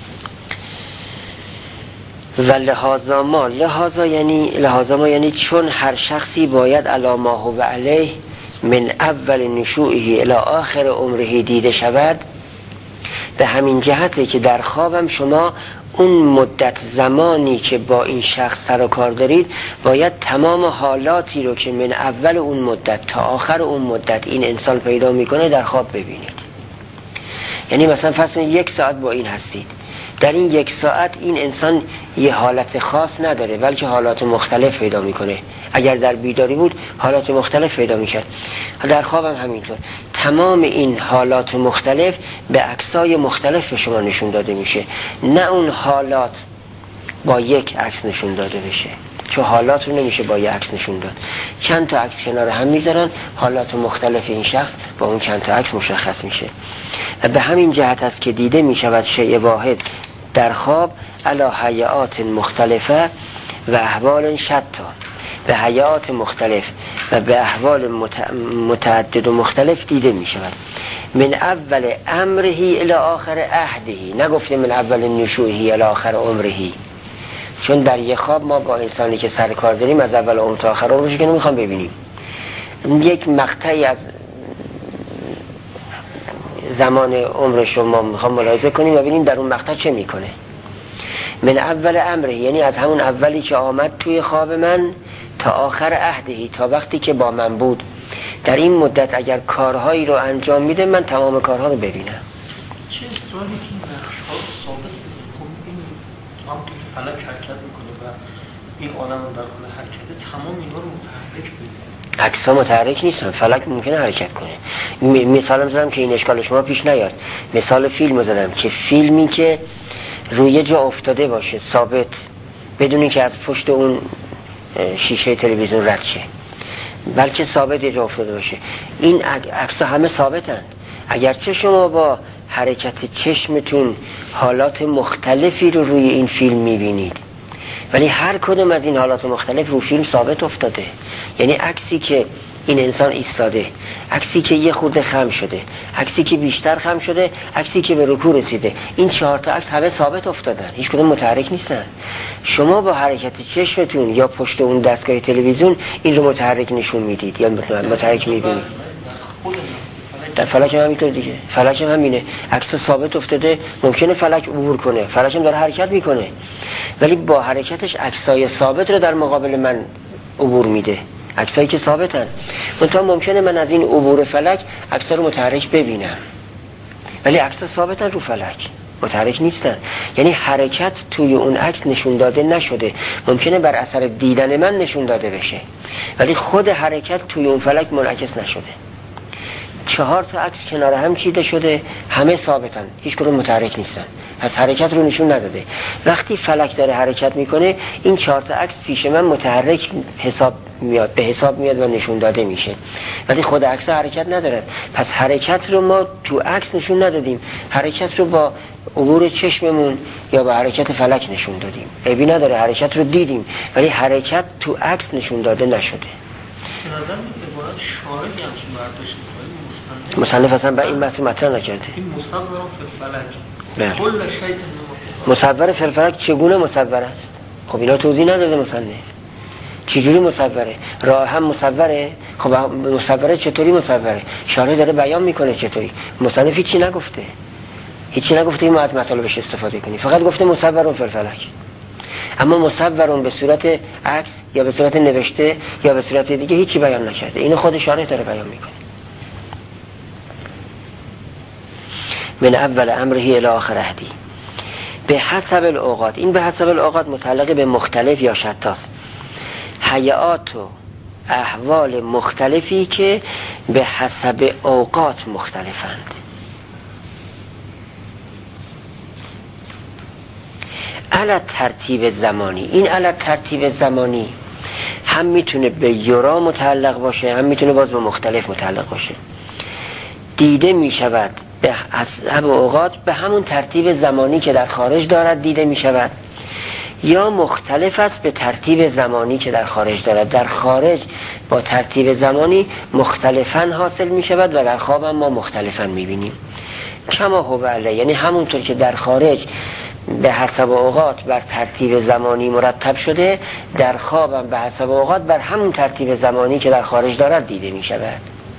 و لحاظا ما یعنی چون هر شخصی باید علی ما هو علیه من اول نشوئه الی آخر عمره دیده شود. به همین جهته که در خوابم شما اون مدت زمانی که با این شخص سر و کار دارید باید تمام حالاتی رو که من اول اون مدت تا آخر اون مدت این انسان پیدا میکنه در خواب ببینید. یعنی مثلا فرض کنید 1 ساعت با این هستید، در این 1 ساعت این انسان یه حالت خاص نداره بلکه حالات مختلف پیدا میکنه. اگر در بیداری بود حالات مختلف پیدا میکرد، در خوابم همینطور. تمام این حالات مختلف به عکسای مختلف به شما نشون داده میشه، نه اون حالات با یک عکس نشون داده بشه، چون حالات رو نمیشه با یک عکس نشون داد. چند تا عکس کنار هم میذارن، حالات مختلف این شخص با اون چند تا عکس مشخص میشه. و به همین جهت است که دیده میشود شیء واحد در خواب علی هیئات مختلفه و احوال شتا، به هیئات مختلف و به احوال متعدد و مختلف دیده می شود. من اول امره الی آخر عهده، نگفته من اول نشوئه الی آخر عمره، چون در یک خواب ما با انسانی که سر کار داریم از اول عمر تا آخر عمرش که نمیخوام ببینیم. یک مقطعی از زمان عمرش رو ما میخوام ملاحظه کنیم و ببینیم در اون مقطع چه میکنه. من اول امره یعنی از همون اولی که آمد توی خواب من تا آخر عهدهی، تا وقتی که با من بود. در این مدت اگر کارهایی رو انجام میده من تمام کارها رو ببینم. چه اصراری که این نقش‌ها ثابت هم که فلک حرکت میکنه و این عالم رو در حال حرکت، تمام اینا رو متحرک بده. عکس‌ها متحرک نیستن، فلک ممکنه حرکت کنه. مثال میزنم که این اشکال شما پیش نیاد. مثال فیلم زدم که فیلمی که روی جا افتاده باشه ثابت، بدونی که از پشت اون شیشه تلویزیون رد شه، بلکه ثابت یه جا افتاده باشه. این عکس‌ها همه ثابتن. اگرچه شما با حرکت چشمتون حالات مختلفی رو روی این فیلم میبینید، ولی هر کدوم از این حالات مختلف رو فیلم ثابت افتاده. یعنی عکسی که این انسان ایستاده، عکسی که یه خورده خم شده، عکسی که بیشتر خم شده، عکسی که به رکوع رسیده، این 4 تا عکس همه ثابت افتادن، هیچ کدوم متحرک نیستن. شما با حرکت چشمتون یا پشت اون دستگاه تلویزیون این رو متحرک نشون میدید یا متحرک میبینید. در فلک هم همینطور دیگه، فلک هم همینه، عکس ثابت افتاده، ممکنه فلک عبور کنه، فلک هم داره حرکت میکنه، ولی با حرکتش عکسای ثابت رو در مقابل من عبور میده، عکسایی که ثابتن. منتها ممکنه من از این عبور فلک عکس‌ها رو متحرک ببینم، ولی عکس‌ها ثابتن رو فلک، متحرک نیستن. یعنی حرکت توی اون عکس نشون داده نشده، ممکنه بر اثر دیدن من نشون داده بشه، ولی خود حرکت توی اون فلک منعکس نشده. 4 تا عکس کنار هم چیده شده، همه ثابتن، هیچ کدوم متحرک نیستن، پس حرکت رو نشون نداده. وقتی فلک داره حرکت میکنه، این 4 تا عکس پیش من متحرک به حساب میاد و نشون داده میشه، ولی خود عکس حرکت نداره. پس حرکت رو ما تو عکس نشون ندادیم، حرکت رو با عبور چشممون یا با حرکت فلک نشون دادیم. عیبی نداره، حرکت رو دیدیم، ولی حرکت تو عکس نشون داده نشده. به نظر میاد عبارت شارعی همچین برداشت می‌کنه. مصنف اصلا به این بحث مطرح نکرده. این مصور فلفلک کل شیء مصور فلفلک چگونه مصور است؟ خب اینا توضیح نداده مصنف. چجوری مصوره؟ راه هم مصوره؟ خب مصوره چطوری مصوره؟ شارع داره بیان میکنه چطوری. مصنف هیچی نگفته، هیچی نگفته ما از مطالبش استفاده کنیم، فقط گفته مصورون فلفلک. اما مصورون به صورت عکس یا به صورت نوشته یا به صورت دیگه هیچی بیان نکرده. اینو خود شارع داره بیان میکنه. من اول امره الی آخر عهدی به حسب الاوقات. این به حسب الاوقات متعلق به مختلف یا شتاست، حیات و احوال مختلفی که به حسب اوقات مختلفند. علی ترتیب زمانی، این علی ترتیب زمانی هم میتونه به یورا متعلق باشه، هم میتونه باز به مختلف متعلق باشه. دیده میشود به حسب اوقات به همون ترتیب زمانی که در خارج دارد دیده میشود، یا مختلف است به ترتیب زمانی که در خارج دارد. در خارج با ترتیب زمانی مختلفاً حاصل می شود و در خواب هم ما مختلفاً می بینیم. کما هو علیه، یعنی همونطور که در خارج به حسب اوقات بر ترتیب زمانی مرتب شده، در خواب هم به حسب اوقات بر همون ترتیب زمانی که در خارج دارد دیده می شود.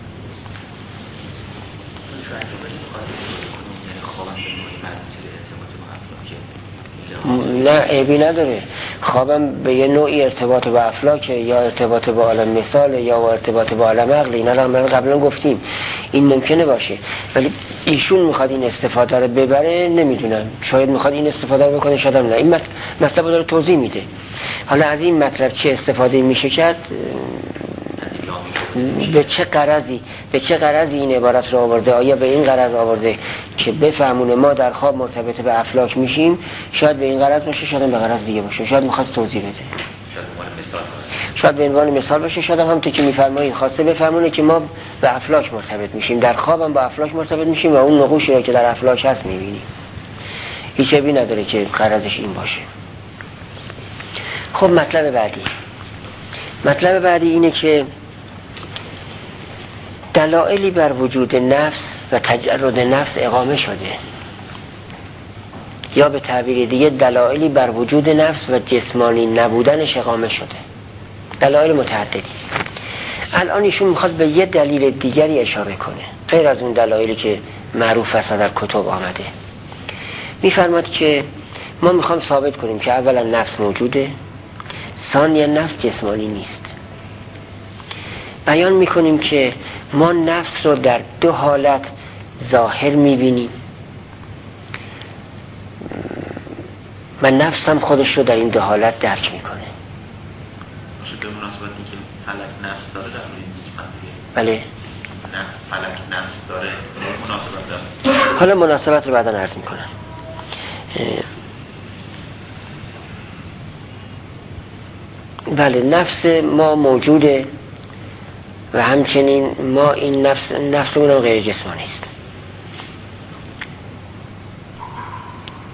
نه عیبی نداره، خوابم به یه نوعی ارتباط با افلاکه یا ارتباط با عالم مثاله یا ارتباط با عالم عقل. اینا رو من قبلا گفتیم، این ممکنه باشه، ولی ایشون میخواد این استفاده رو ببره، نمیدونم، شاید میخواد این استفاده رو بکنه، شاید نه. این مطلب رو داره توضیح میده. حالا از این مطلب چه استفاده میشه کرد، به چه غرضی این عبارت رو آورده؟ آیا به این غرض آورده که بفهمونه ما در خواب مرتبط به افلاک میشیم؟ شاید به این غرض باشه، شاید به غرض دیگه باشه، شاید میخواد توضیح بده، شاید به عنوان مثال باشه، شاید هم تو که میفرمایید خواسته بفهمونه که ما به افلاک مرتبط میشیم، در خواب هم با افلاک مرتبط میشیم و اون نقوشی رو که در افلاک هست میبینیم. هیچ عیبی نداره که غرضش این باشه. خب مطلب بعدی اینه که دلایلی بر وجود نفس و تجرد نفس اقامه شده، یا به تعبیر دیگه دلایلی بر وجود نفس و جسمانی نبودنش اقامه شده، دلایل متعددی. الان ایشون میخواد به یه دلیل دیگری اشاره کنه غیر از اون دلایلی که معروف است در کتب آمده. میفرماد که ما میخوام ثابت کنیم که اولا نفس موجوده، ثانیا نفس جسمانی نیست. بیان میکنیم که ما نفس رو در 2 حالت ظاهر میبینیم و نفس هم خودش رو در این 2 حالت درک میکنه. به مناسبتی که فلک نفس داره در روی جسم، بله نه فلک نفس داره، مناسبت داره. حالا مناسبت رو بعدا عرض میکنم. بله نفس ما موجوده و همچنین ما این نفسمون هم غیر جسمانی است.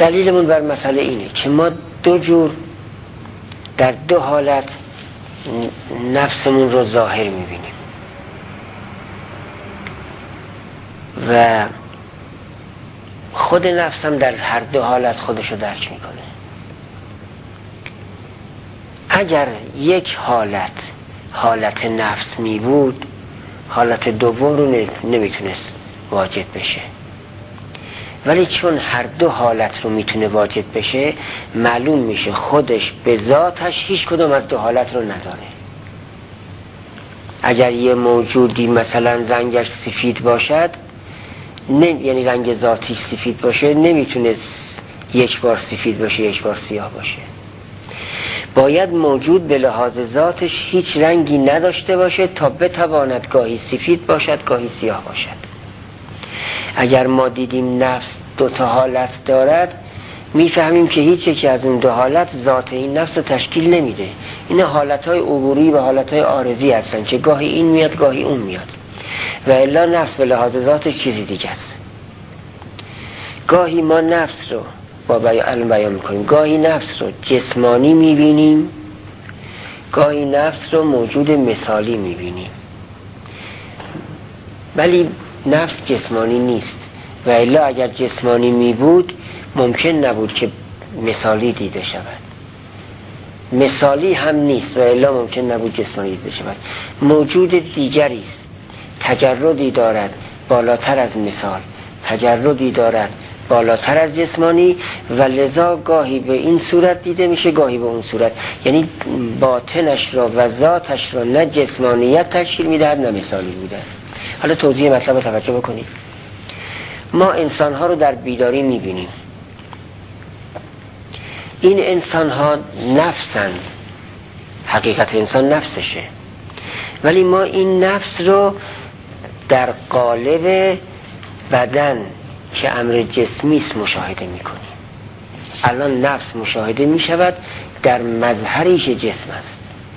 دلیلمون بر مسئله اینه که ما دو جور در دو حالت نفسمون رو ظاهر میبینیم و خود نفسم در هر دو حالت خودشو درک میکنه. اگر یک حالت نفس می بود، حالت دوم رو نمیتونست واجد بشه، ولی چون هر دو حالت رو میتونه واجد بشه، معلوم میشه خودش به ذاتش هیچ کدوم از دو حالت رو نداره. اگر یه موجودی مثلا رنگش سفید باشد، یعنی رنگ ذاتیش سفید باشه، نمیتونه یک بار سفید باشه یک بار سیاه باشه. باید موجود به لحاظ ذاتش هیچ رنگی نداشته باشه تا بتواند گاهی سفید باشد گاهی سیاه باشد. اگر ما دیدیم نفس دو تا حالت دارد، میفهمیم که هیچ یکی از اون دو حالت ذات این نفس رو تشکیل نمیده. این حالتهای عبوری و حالتهای عارضی هستن که گاهی این میاد گاهی اون میاد، و الا نفس به لحاظ ذاتش چیزی دیگه است. گاهی ما نفس رو بیان میکنیم، گاهی نفس رو جسمانی میبینیم، گاهی نفس رو موجود مثالی میبینیم، ولی نفس جسمانی نیست. و الا اگر جسمانی میبود ممکن نبود که مثالی دیده شود. مثالی هم نیست و الا ممکن نبود جسمانی دیده شود. موجود دیگری است، تجردی دارد بالاتر از مثال، تجردی دارد بالاتر از جسمانی، و لذا گاهی به این صورت دیده میشه گاهی به اون صورت. یعنی باطنش را و ذاتش را نه جسمانیت تشکیل میدهد نه مثالی میدهد. حالا توضیح مطلب رو توجه بکنید. ما انسانها رو در بیداری میبینیم، این انسانها نفسن، حقیقت انسان نفسشه، ولی ما این نفس رو در قالب بدن که امر جسمی است مشاهده میکنیم. الان نفس مشاهده میشود در مظهری که جسم است.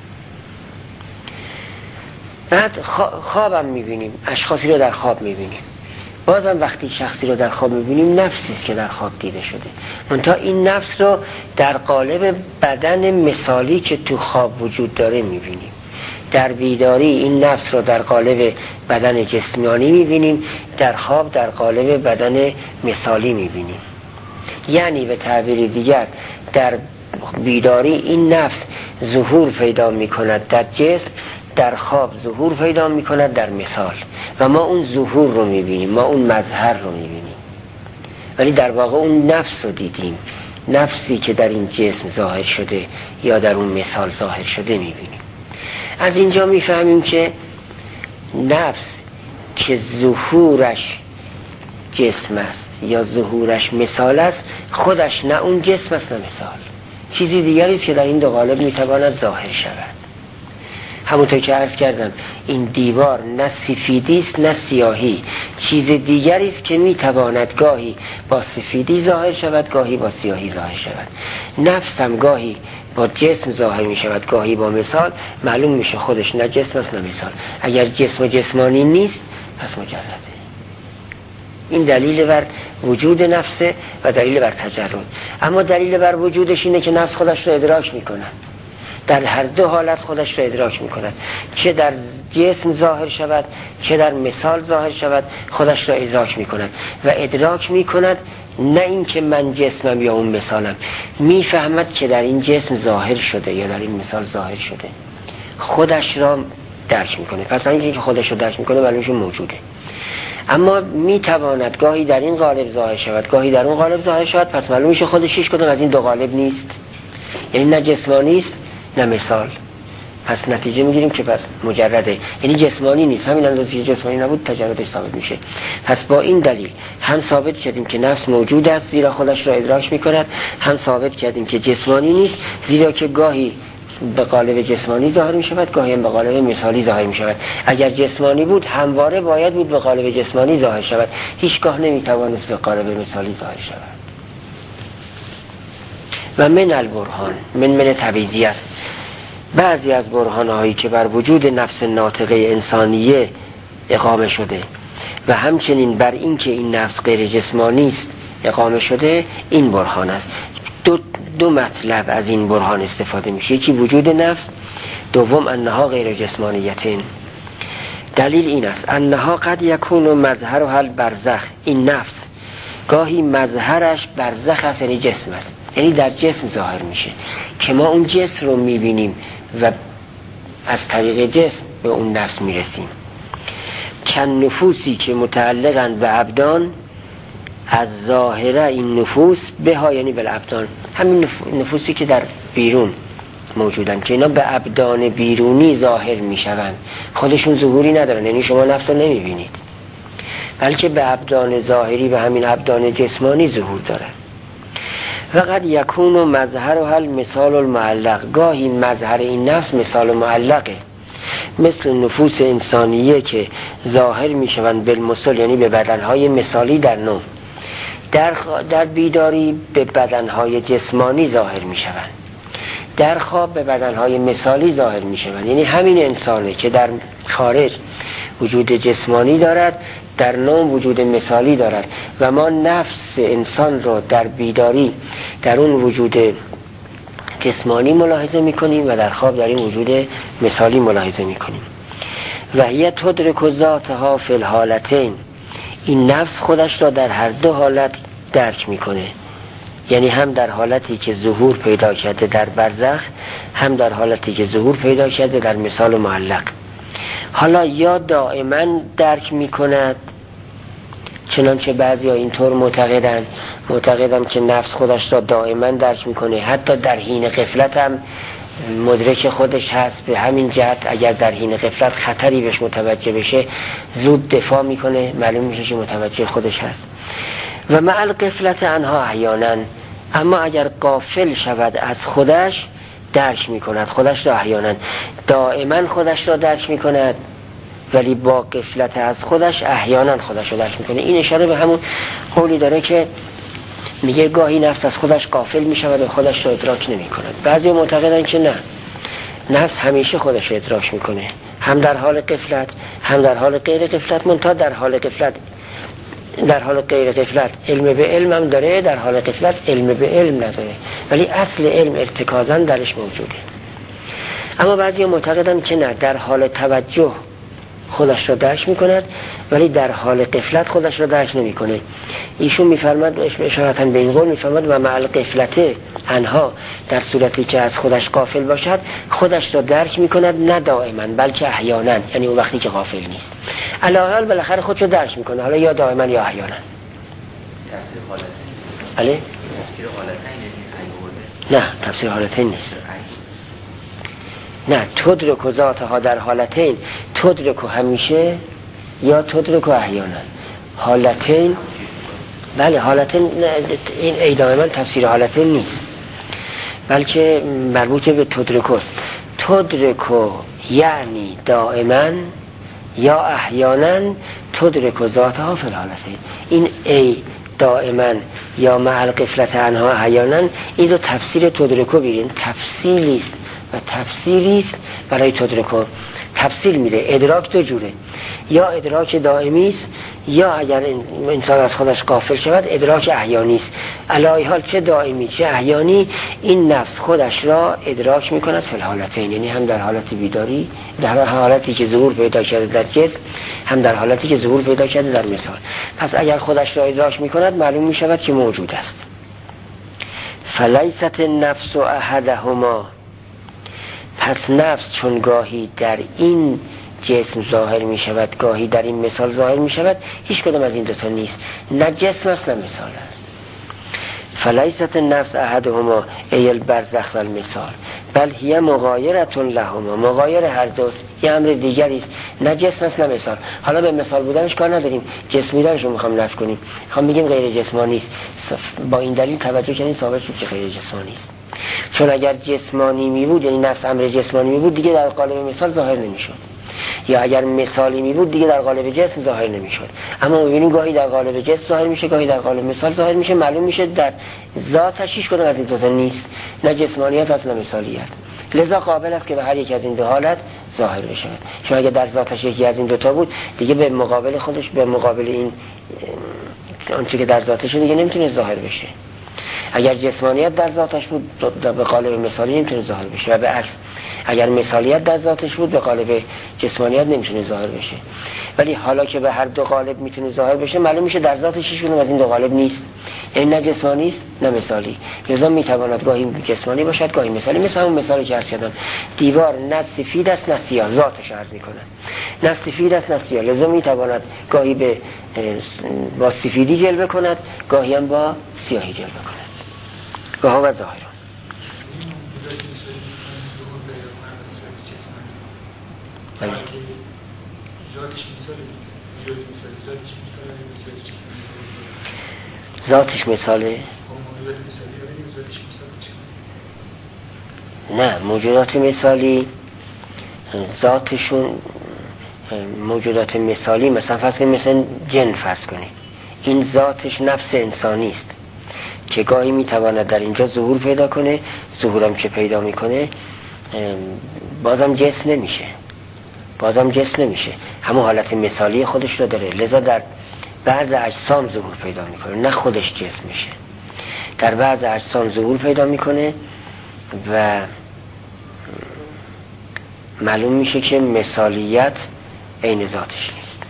بعد خوابم میبینیم، اشخاصی رو در خواب میبینیم. بازم وقتی شخصی رو در خواب میبینیم، نفسی است که در خواب دیده شده، منتها این نفس رو در قالب بدن مثالی که تو خواب وجود داره میبینیم. در بیداری این نفس رو در قالب بدن جسمانی میبینیم، در خواب در قالب بدن مثالی میبینیم. یعنی به تعبیر دیگر، در بیداری این نفس ظهور پیدا میکند در جسم، در خواب ظهور پیدا میکند در مثال، و ما اون ظهور رو میبینیم، ما اون مظهر رو میبینیم، ولی در واقع اون نفس رو دیدیم، نفسی که در این جسم ظاهر شده یا در اون مثال ظاهر شده میبینیم. از اینجا میفهمیم که نفس که ظهورش جسم است یا ظهورش مثال است، خودش نه اون جسم است نه مثال، چیزی دیگری است که در این دو قالب میتواند ظاهر شود. همونطور که عرض کردم، این دیوار نه سفیدی است نه سیاهی، چیز دیگری است که میتواند گاهی با سفیدی ظاهر شود گاهی با سیاهی ظاهر شود. نفسم گاهی با جسم ظاهر می شود گاهی با مثال. معلوم میشه خودش نه جسم است نه مثال. اگر جسم جسمانی نیست پس مجرده. این دلیل بر وجود نفسه و دلیل بر تجرد. اما دلیل بر وجودش اینه که نفس خودش رو ادراک می کند، در هر دو حالت خودش رو ادراک می کند، چه در جسم ظاهر شود چه در مثال ظاهر شود، خودش را ادراک می کند و ادراک می کند نه این که من جسمم یا اون مثالم، میفهمد که در این جسم ظاهر شده یا در این مثال ظاهر شده، خودش را درک میکنه. پس اینکه که خودش را درک میکنه معلومش موجوده. اما میتواند گاهی در این قالب ظاهر شود گاهی در اون قالب ظاهر شود، پس معلومش خودش هیچ کدوم از این دو قالب نیست، یعنی نه جسمانی است نه مثال. پس نتیجه میگیریم که پس مجرده، یعنی جسمانی نیست. همین اندازه که جسمانی نبود تجردش ثابت میشه. پس با این دلیل هم ثابت کردیم که نفس موجود است زیرا خودش را ادراک میکند، هم ثابت کردیم که جسمانی نیست زیرا که گاهی به قالب جسمانی ظاهر میشود گاهی هم به قالب مثالی ظاهر میشود. اگر جسمانی بود همواره باید بود به قالب جسمانی ظاهر شود، هیچگاه نمیتوانست به قالب مثالی ظاهر شود. و من البرهان من تبعیضی است. بعضی از برهانهایی که بر وجود نفس ناطقه انسانیه اقامه شده و همچنین بر این که این نفس غیر جسمانی است اقامه شده این برهان است. دو مطلب از این برهان استفاده میشه، یکی وجود نفس، دوم انها غیر جسمانیتین. دلیل این است انها قد یکون مظهرها البرزخ، این نفس گاهی مظهرش برزخ است، یعنی جسم است، یعنی در جسم ظاهر میشه که ما اون جسم رو میبینیم و از طریق جسم به اون نفس میرسیم. چند نفوسی که متعلقن به ابدان، از ظاهره این نفوس به ها یعنی به ابدان، همین نفوسی که در بیرون موجودن که اینا به ابدان بیرونی ظاهر میشوند، خودشون ظهوری ندارن، یعنی شما نفس رو نمیبینید، بلکه به ابدان ظاهری و همین ابدان جسمانی ظهور دارن. فقط یکون مظهرها المثال المعلق، گاهی مظهر این نفس مثال معلقه، مثل نفوس انسانیه که ظاهر میشوند بالمثل یعنی به بدنهای مثالی در نوم، در بیداری به بدنهای جسمانی ظاهر میشوند، در خواب به بدنهای مثالی ظاهر میشوند. یعنی همین انسانه که در خارج وجود جسمانی دارد، در نوم وجود مثالی دارد و ما نفس انسان رو در بیداری در اون وجود جسمانی ملاحظه میکنیم و در خواب در این وجود مثالی ملاحظه میکنیم. و هی تدرک ذاتها فی الحالتین، این نفس خودش را در هر دو حالت درک میکنه، یعنی هم در حالتی که ظهور پیدا کرده در برزخ، هم در حالتی که ظهور پیدا کرده در مثال معلق. حالا یا دائما درک میکند، چنانچه بعضی ها اینطور معتقدن که نفس خودش را دائما درک میکنه، حتی در حین غفلت هم مدرک خودش هست، به همین جهت اگر در حین غفلت خطری بهش متوجه بشه زود دفاع میکنه، معلوم میشه که متوجه خودش هست. و مع الغفلت عنها احیانا، اما اگر غافل شود از خودش درک میکند خودش را احیانا، دائما خودش را درک میکند ولی با غفلت از خودش احیانا خودش رو درک میکنه. این اشاره به همون قولی داره که میگه گاهی نفس از خودش غافل میشود و خودش رو ادراک نمیکند. بعضی معتقدن که نه، نفس همیشه خودش رو ادراک میکنه، هم در حال غفلت هم در حال غیر غفلت، منتها در حال غیر غفلت علم به علم هم داره، در حال غفلت علم به علم نداره، ولی اصل علم ارتکازاً درش موجوده. اما بعضی معتقدن که نه، در حال توجه خودش را درک میکند ولی در حال غفلت خودش را درک نمیکنه. ایشون میفرماد اشارتاً به این قول میفرماد و مع الغفلت عنها، در صورتی که از خودش غافل باشد خودش را درک میکند، نه دائما بلکه احیانا، یعنی اون وقتی که غافل نیست علاوه بالاخره خودش رو درک میکنه، حالا یا دائما یا احیانا. تفسیر حالتین بله؟ تفسیر حالتین نه، تفسیر حالتین نیست. نه، تدرک ذاتها در حالتین، تدرک همیشه یا تدرک احیانا. حالتین، بله حالتین، این ایدام من تفسیر حالتین نیست بلکه مربوط به تدرک است. تدرک یعنی دائما یا احیانا تدرک ذاتها فی الحالتین. این ای دائما یا مع الغفلت عنها احیانا، این رو تفسیر تدرکو بیرین، تفصیلی است و تفسیری است برای تدرکو. تفصیل میره، ادراک دو جوره، یا ادراک دائمی است یا اگر انسان از خودش غافل شود ادراک احیانی است. علی حال چه دائمی چه احیانی، این نفس خودش را ادراک میکند فی الحالتین، یعنی هم در حالت بیداری، در حالتی که ظهور پیدا کرده در جسم، هم در حالتی که ظهور پیدا کرده در مثال. پس اگر خودش را ادراک میکند معلوم میشود که موجود است. فلیست النفس احدهما، پس نفس چون گاهی در این جسم ظاهر می شود گاهی در این مثال ظاهر می شود، هیچ کدام از این دوتا نیست، نه جسم است نه مثال است. فلیست النفس احدهما ای البرزخ و المثال بل هی مغایرة لهما، مغایر هر دوست، یه امر دیگری است، نه جسم است نه مثال. حالا به مثال بودنش کار نداریم، جسم بودنش رو میخوام نفی کنیم، میخوام بگیم غیر جسمانی است. با این دلیل توجه کنید ثابت شد که غیر جسمانی است، چون اگر جسمانی می بود یعنی نفس امر جسمانی می بود دیگه در قالب مثال ظاهر نمیشد، یا اگر مثالی می بود دیگه در قالب جسم ظاهر نمیشد. اما میبینیم گاهی در قالب جسم ظاهر میشه گاهی در قالب مثال ظاهر میشه، معلوم میشه در ذاتش هیچ کدوم از این دو تا نیست، نه جسمانیت است نه مثالیت، لذا قابل است که به هر یک از این دو حالت ظاهر بشه. چون اگر در ذاتش یکی از این دو تا بود دیگه به مقابل خودش، به مقابل این آنچه که در ذاتش دیگه نمیتونه ظاهر بشه. اگر جسمانیت در ذاتش بود به قالب مثالی نمیتونه ظاهر بشه و به عکس اگر مثالیت در ذاتش بود به قالب جسمانیت نمیتونه ظاهر بشه. ولی حالا که به هر دو قالب میتونه ظاهر بشه معلوم میشه در ذاتش هیچ کدوم از این دو قالب نیست، این نه جسمانی است نه مثالی، لذا میتواند گاهی جسمانی باشد گاهی مثالی. مثل همون مثالی که عرض کردم، دیوار نه سفید است نه سیاه، ذاتش عرض میکنه نه سفید است نه سیاه، لذا میتواند گاهی با سفیدی جلوه کند گاهی هم با سیاهی جلوه کند. گاه و ظاهر ذاتش مثاله؟ نه، موجودات مثالی ذاتشون موجودات مثالی مثلا فرض کنید مثلا جن فرض کنید، این ذاتش نفس انسانی است که گاهی میتواند در اینجا ظهور پیدا کنه، ظهورم که پیدا میکنه بازم جسم نمیشه، همون حالت مثالی خودش رو داره، لذا در بعض اجسام ظهور پیدا میکنه، نه خودش جسم میشه، در بعض اجسام ظهور پیدا میکنه و معلوم میشه که مثالیت عین ذاتش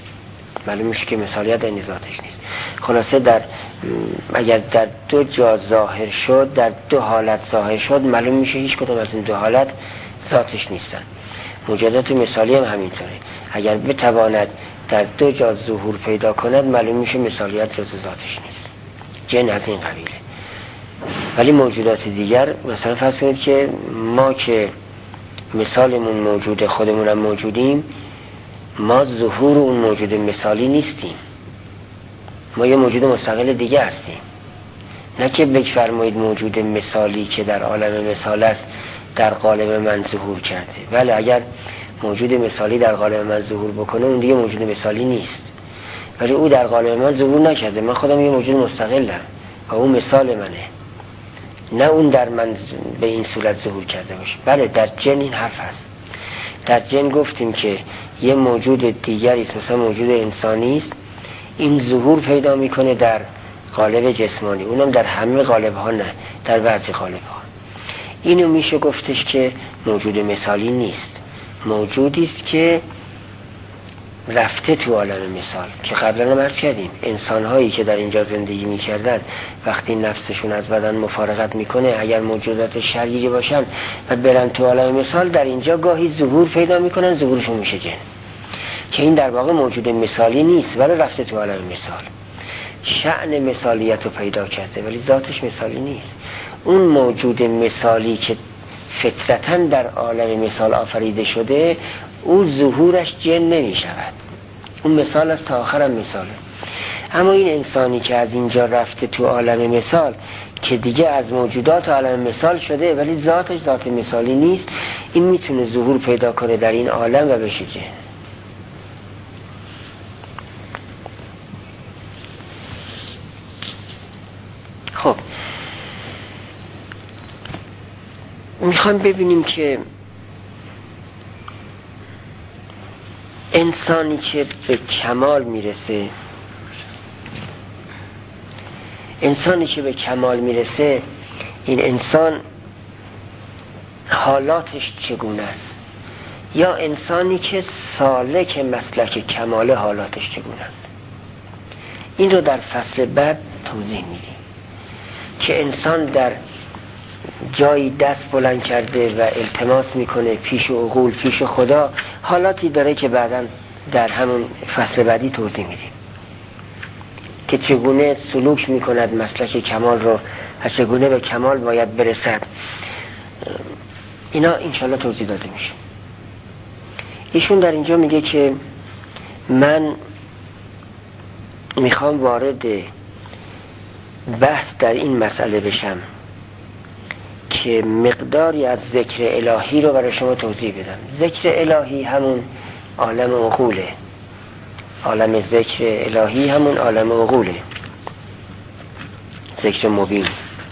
نیست. خلاصه اگر در دو جا ظاهر شد، در دو حالت ظاهر شد، معلوم میشه هیچ کدوم از این دو حالت ذاتش نیستن. موجودات مثالی هم همینطوره، اگر بتواند در دو جا ظهور پیدا کند معلوم میشه مثالیت جز ذاتش نیست، جن از این قبیله. ولی موجودات دیگر مثلا فرض کنید که ما که مثالمون موجود، خودمونم موجودیم، ما ظهور اون موجود مثالی نیستیم، ما یه موجود مستقل دیگه هستیم. نه که بفرمایید موجود مثالی که در عالم مثال است در قالب من ظهور کرده، ولی اگر موجود مثالی در قالب من ظهور بکنه اون دیگه موجود مثالی نیست، ولی او در قالب من ظهور نکرده، من خودم یه موجود مستقلم و اون مثال منه، نه اون در من به این صورت ظهور کرده باشه. بله در جن این حرف هست، در جن گفتیم که یه موجود دیگری است، مثلا موجود انسانی است، این ظهور پیدا میکنه در قالب جسمانی، اونم در همه قالب ها نه، در بعضی قالب ها. اینو میشه گفتش که موجود مثالی نیست، موجودی است که رفته تو عالم مثال، که قبلا هم عرض کردیم انسان‌هایی که در اینجا زندگی می‌کردن وقتی نفسشون از بدن مفارقت میکنه، اگر موجودات شرعی باشن و برن تو عالم مثال، در اینجا گاهی ظهور پیدا میکنن، ظهورشون میشه جن، که این در واقع موجود مثالی نیست ولی رفته تو عالم مثال، شأن مثالیت رو پیدا کرده ولی ذاتش مثالی نیست. اون موجود مثالی که فطرتاً در عالم مثال آفریده شده، او ظهورش جن نمی شود، اون مثال از تا آخرم مثاله. اما این انسانی که از اینجا رفته تو عالم مثال که دیگه از موجودات عالم مثال شده ولی ذاتش ذات مثالی نیست، این میتونه ظهور پیدا کنه در این عالم و بشه جن. خب میخوایم ببینیم که انسانی که به کمال میرسه، این انسان حالاتش چگونه است، یا انسانی که سالک مسلک کمال حالاتش چگونه است. این رو در فصل بعد توضیح میدیم که انسان در جایی دست بلند کرده و التماس میکنه پیش عقول، پیش خدا، حالاتی داره که بعداً در همون فصل بعدی توضیح میدیم که چگونه سلوک میکند مسلک کمال رو و چگونه به کمال باید برسد. اینا انشالله توضیح داده میشه. ایشون در اینجا میگه که من میخوام وارد بحث در این مسئله بشم که مقداری از ذکر الهی رو برای شما توضیح بدم. ذکر الهی همون عالم عقوله، عالم ذکر الهی همون عالم عقوله، ذکر مبین.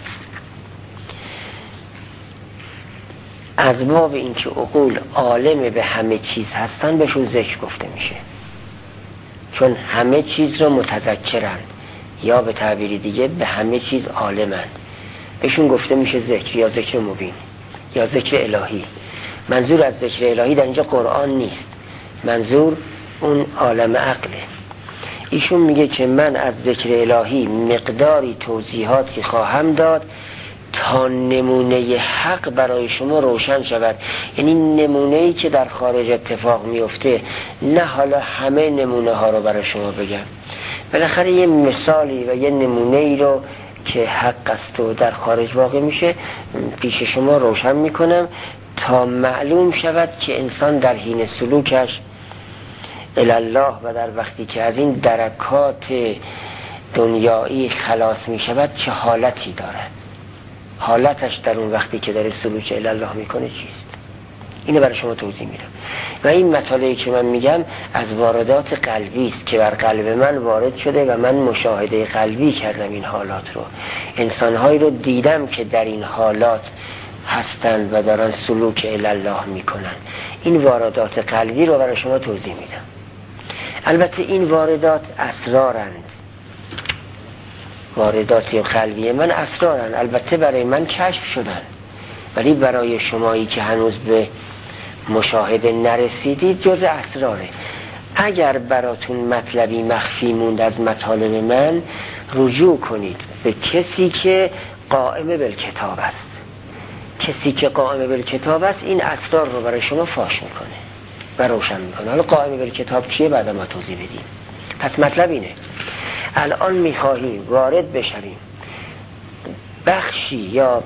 از باب این که عقول عالم به همه چیز هستن بهشون ذکر گفته میشه، چون همه چیز رو متذکرن، یا به تعبیری دیگه به همه چیز عالمند. بهشون گفته میشه ذکر یا ذکر مبین یا ذکر الهی. منظور از ذکر الهی در اینجا قرآن نیست، منظور اون عالم عقله. ایشون میگه که من از ذکر الهی مقداری توضیحاتی خواهم داد تا نمونه حق برای شما روشن شود. یعنی نمونه‌ای که در خارج اتفاق میفته، نه حالا همه نمونه ها رو برای شما بگم، بالاخره یه مثالی و یه نمونه‌ای رو که حق است و در خارج واقع میشه پیش شما روشن میکنم تا معلوم شود که انسان در حین سلوکش الله و در وقتی که از این درکات دنیایی خلاص می شود چه حالتی دارد، حالتش در اون وقتی که داره سلوک الله میکنه چیست. اینو برای شما توضیح میدم. و این مطالعی که من میگم از واردات قلبی است که بر قلب من وارد شده و من مشاهده قلبی کردم این حالات رو. انسانهایی رو دیدم که در این حالات هستند و دارن سلوک الله میکنن. این واردات قلبی رو برای شما توضیح میدم. البته این واردات اسرارند، واردات قلبی من اسرارند، البته برای من کشف شدن، ولی برای شمایی که هنوز به مشاهده نرسیدید جز اسراره. اگر براتون مطلبی مخفی موند از مطالب من، رجوع کنید به کسی که قائم بالکتاب است. کسی که قائم بالکتاب است این اسرار رو برای شما فاش میکنه و روشن میکنه. حالا قائم بالکتاب کیه بعد ما توضیح بدیم. پس مطلب اینه، الان میخواهیم وارد بشویم بخشی یا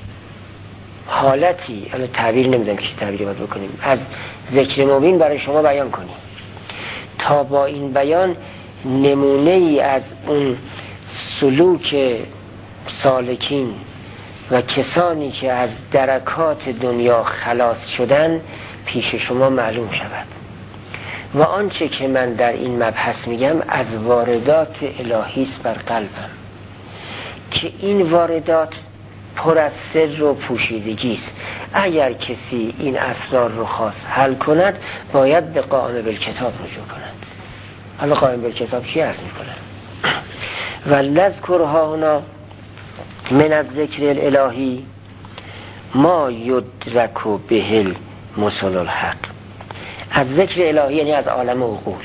حالتی، الان تعبیر نمیدونم چی تعبیری باید بکنیم، از ذکر مبین برای شما بیان کنیم تا با این بیان نمونه ای از اون سلوک سالکین و کسانی که از درکات دنیا خلاص شدن پیش شما معلوم شود. و آنچه که من در این مبحث میگم از واردات الهی است بر قلبم که این واردات پر از سر و پوشیدگی است. اگر کسی این اسرار رو خواست حل کند باید به قائم بالکتاب رجوع کند. حالا قائم بالکتاب چی عرض میکنه؟ ولنذکرها هنا من الذکر الالهی ما یدرک به المثل الحق. از ذکر الهی یعنی از عالم عقول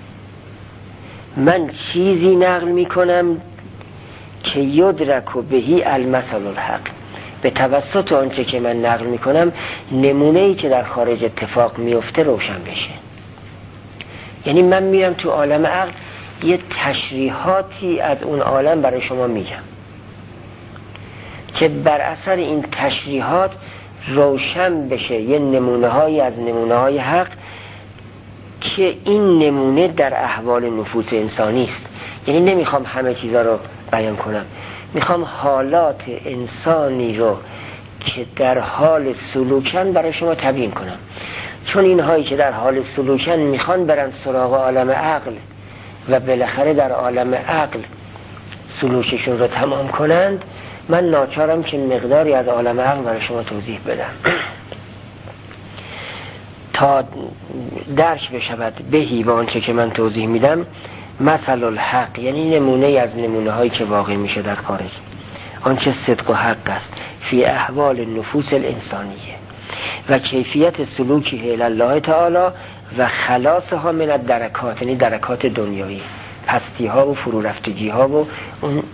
من چیزی نقل میکنم که یدرک بهی المثل الحق، به توسط آنچه که من نقل میکنم نمونه‌ای که در خارج اتفاق میفته روشن بشه. یعنی من میرم تو عالم عقل یه تشریحاتی از اون عالم برای شما میگم که بر اثر این تشریحات روشن بشه یه نمونه‌هایی از نمونه‌های حق که این نمونه در احوال نفوس انسانی است. یعنی نمیخوام همه چیزا رو بیان کنم، میخوام حالات انسانی رو که در حال سلوکن برای شما تبیین کنم. چون اینهایی که در حال سلوکن میخوان برن سراغ عالم عقل و بالاخره در عالم عقل سلوکشون رو تمام کنند، من ناچارم که مقداری از عالم عقل برای شما توضیح بدم تا درک بشود بهی با آنچه که من توضیح میدم مثل الحق، یعنی نمونه از نمونه هایی که واقع میشه در خارج، آنچه صدق و حق است فی احوال نفوس الانسانیه و کیفیت سلوکی الله تعالی و خلاصها من الدرکات، یعنی درکات دنیایی، پستی ها و فرو رفتگی ها و اون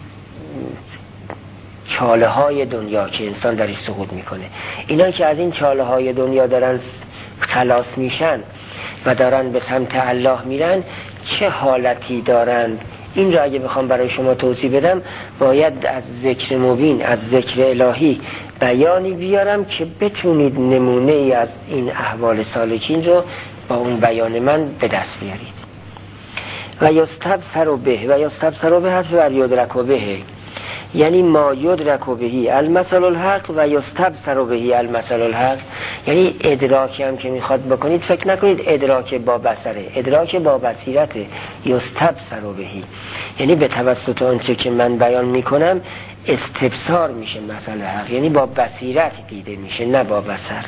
چاله های دنیا که انسان درش سقوط میکنه. اینا که از این چاله های دنیا دارن خلاص میشن و دارن به سمت الله میرن چه حالتی دارند؟ این را اگه بخوام برای شما توضیح بدم باید از ذکر مبین، از ذکر الهی بیانی بیارم که بتونید نمونه ای از این احوال سالکین رو با اون بیان من به دست بیارید. و یستبصر به حرف و یدرک به، یعنی ما یدرک بهی المثل الحق و یستبصر بهی المثل الحق، یعنی ادراکی هم که میخواد بکنید فکر نکنید ادراک با بصره، ادراک با بصیرته. یستبصر بهی یعنی به توسط آنچه که من بیان میکنم استبصار میشه مثل حق، یعنی با بصیرت دیده میشه نه با بصر.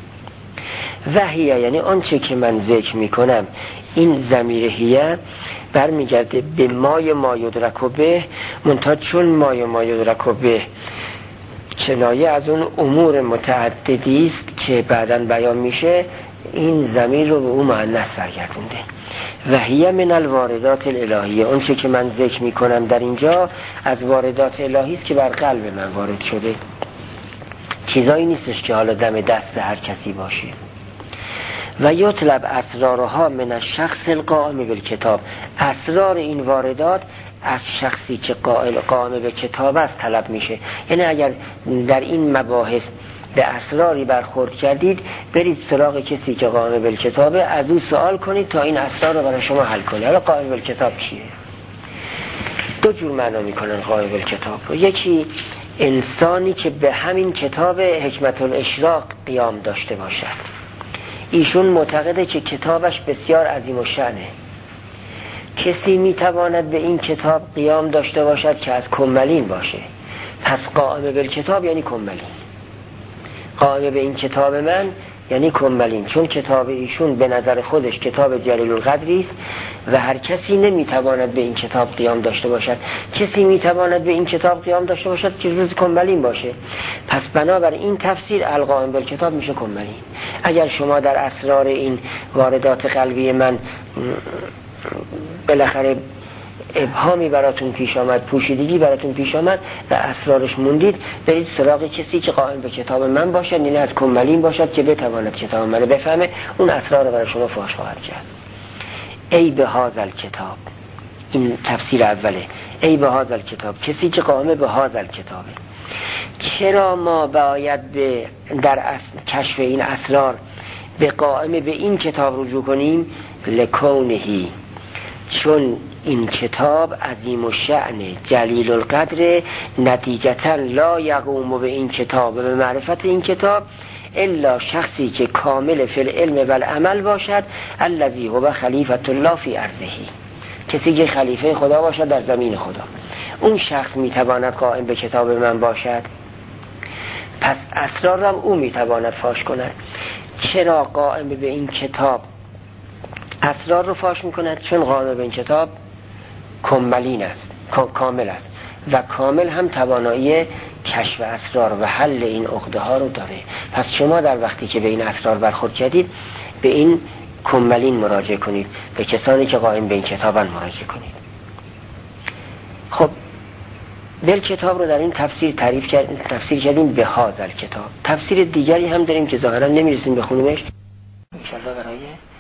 وحیه یعنی آنچه که من ذکر میکنم، این ضمیر هیه برمیگرده به ما یدرک به، منتها چون ما یدرک به کنایه از اون امور متعددی است که بعداً بیان میشه، این ضمیر رو به اون مؤنث برگردونده. و هی من الواردات الالهیه، اون چه که من ذکر میکنم در اینجا از واردات الهی است که بر قلب من وارد شده، چیزایی نیستش که حالا دم دست هر کسی باشه. و یطلب اسرارها من الشخص القائم بالکتاب، اسرار این واردات از شخصی که قائم به کتاب است طلب میشه. یعنی اگر در این مباحث به اسراری برخورد کردید، برید سراغ کسی که قائم به کتابه، از او سوال کنید تا این اسرار رو برای شما حل کنه. حالا قائم به کتاب چیه؟ دو جور معنا میکنن قائم به کتاب رو. یکی انسانی که به همین کتاب حکمت الاشراق قیام داشته باشد. ایشون معتقده که کتابش بسیار عظیم الشأنه. کسی میتواند به این کتاب قیام داشته باشد که از کملین باشه، پس قائم به کتاب یعنی کملین. قائم به این کتاب من یعنی کملین، چون کتاب ایشون به نظر خودش کتاب جلیل القدری است و هر کسی نمیتواند به این کتاب قیام داشته باشد. کسی میتواند به این کتاب قیام داشته باشد که روز کملین باشه، پس بنابر این تفسیر القائم بالکتاب میشه کملین. اگر شما در اسرار این واردات قلبی من بالاخره ابهامی براتون پیش آمد، پوشیدگی براتون پیش آمد و اسرارش موندید، برید سراغ کسی که قائم به کتاب من باشد، یعنی از کملین باشد که بتواند کتاب من بفهمه، اون اسرار رو برای شما فاش خواهد کرد. ای به هذا کتاب، این تفسیر اوله. ای به هذا کتاب، کسی که قائم به هذا کتابه. چرا ما باید در کشف این اسرار به قائم به این کتاب رجوع کنیم؟ لکونهی، چون این کتاب عظیم الشأن جلیل القدر، نتیجتا لا یقوم به این کتاب و به معرفت این کتاب الا شخصی که کامل فی العلم و العمل باشد، الذی هو خلیفة الله فی ارضه، کسی که خلیفه خدا باشد در زمین خدا، اون شخص میتواند قائم به کتاب من باشد. پس اسرار را او میتواند فاش کند. چرا قائم به این کتاب اسرار رو فاش میکند؟ چون قائم به این کتاب کملین است، کامل است و کامل هم توانایی کشف اسرار و حل این عقده ها رو داره. پس شما در وقتی که به این اسرار برخورد کردید، به این کملین مراجعه کنید، به کسانی که قائم به این کتابن مراجعه کنید. خب بل کتاب رو در این تفسیر کردیم به هذا کتاب. تفسیر دیگری هم داریم که ظاهرا نمیرسیم بخونیمش، ان شاء الله برای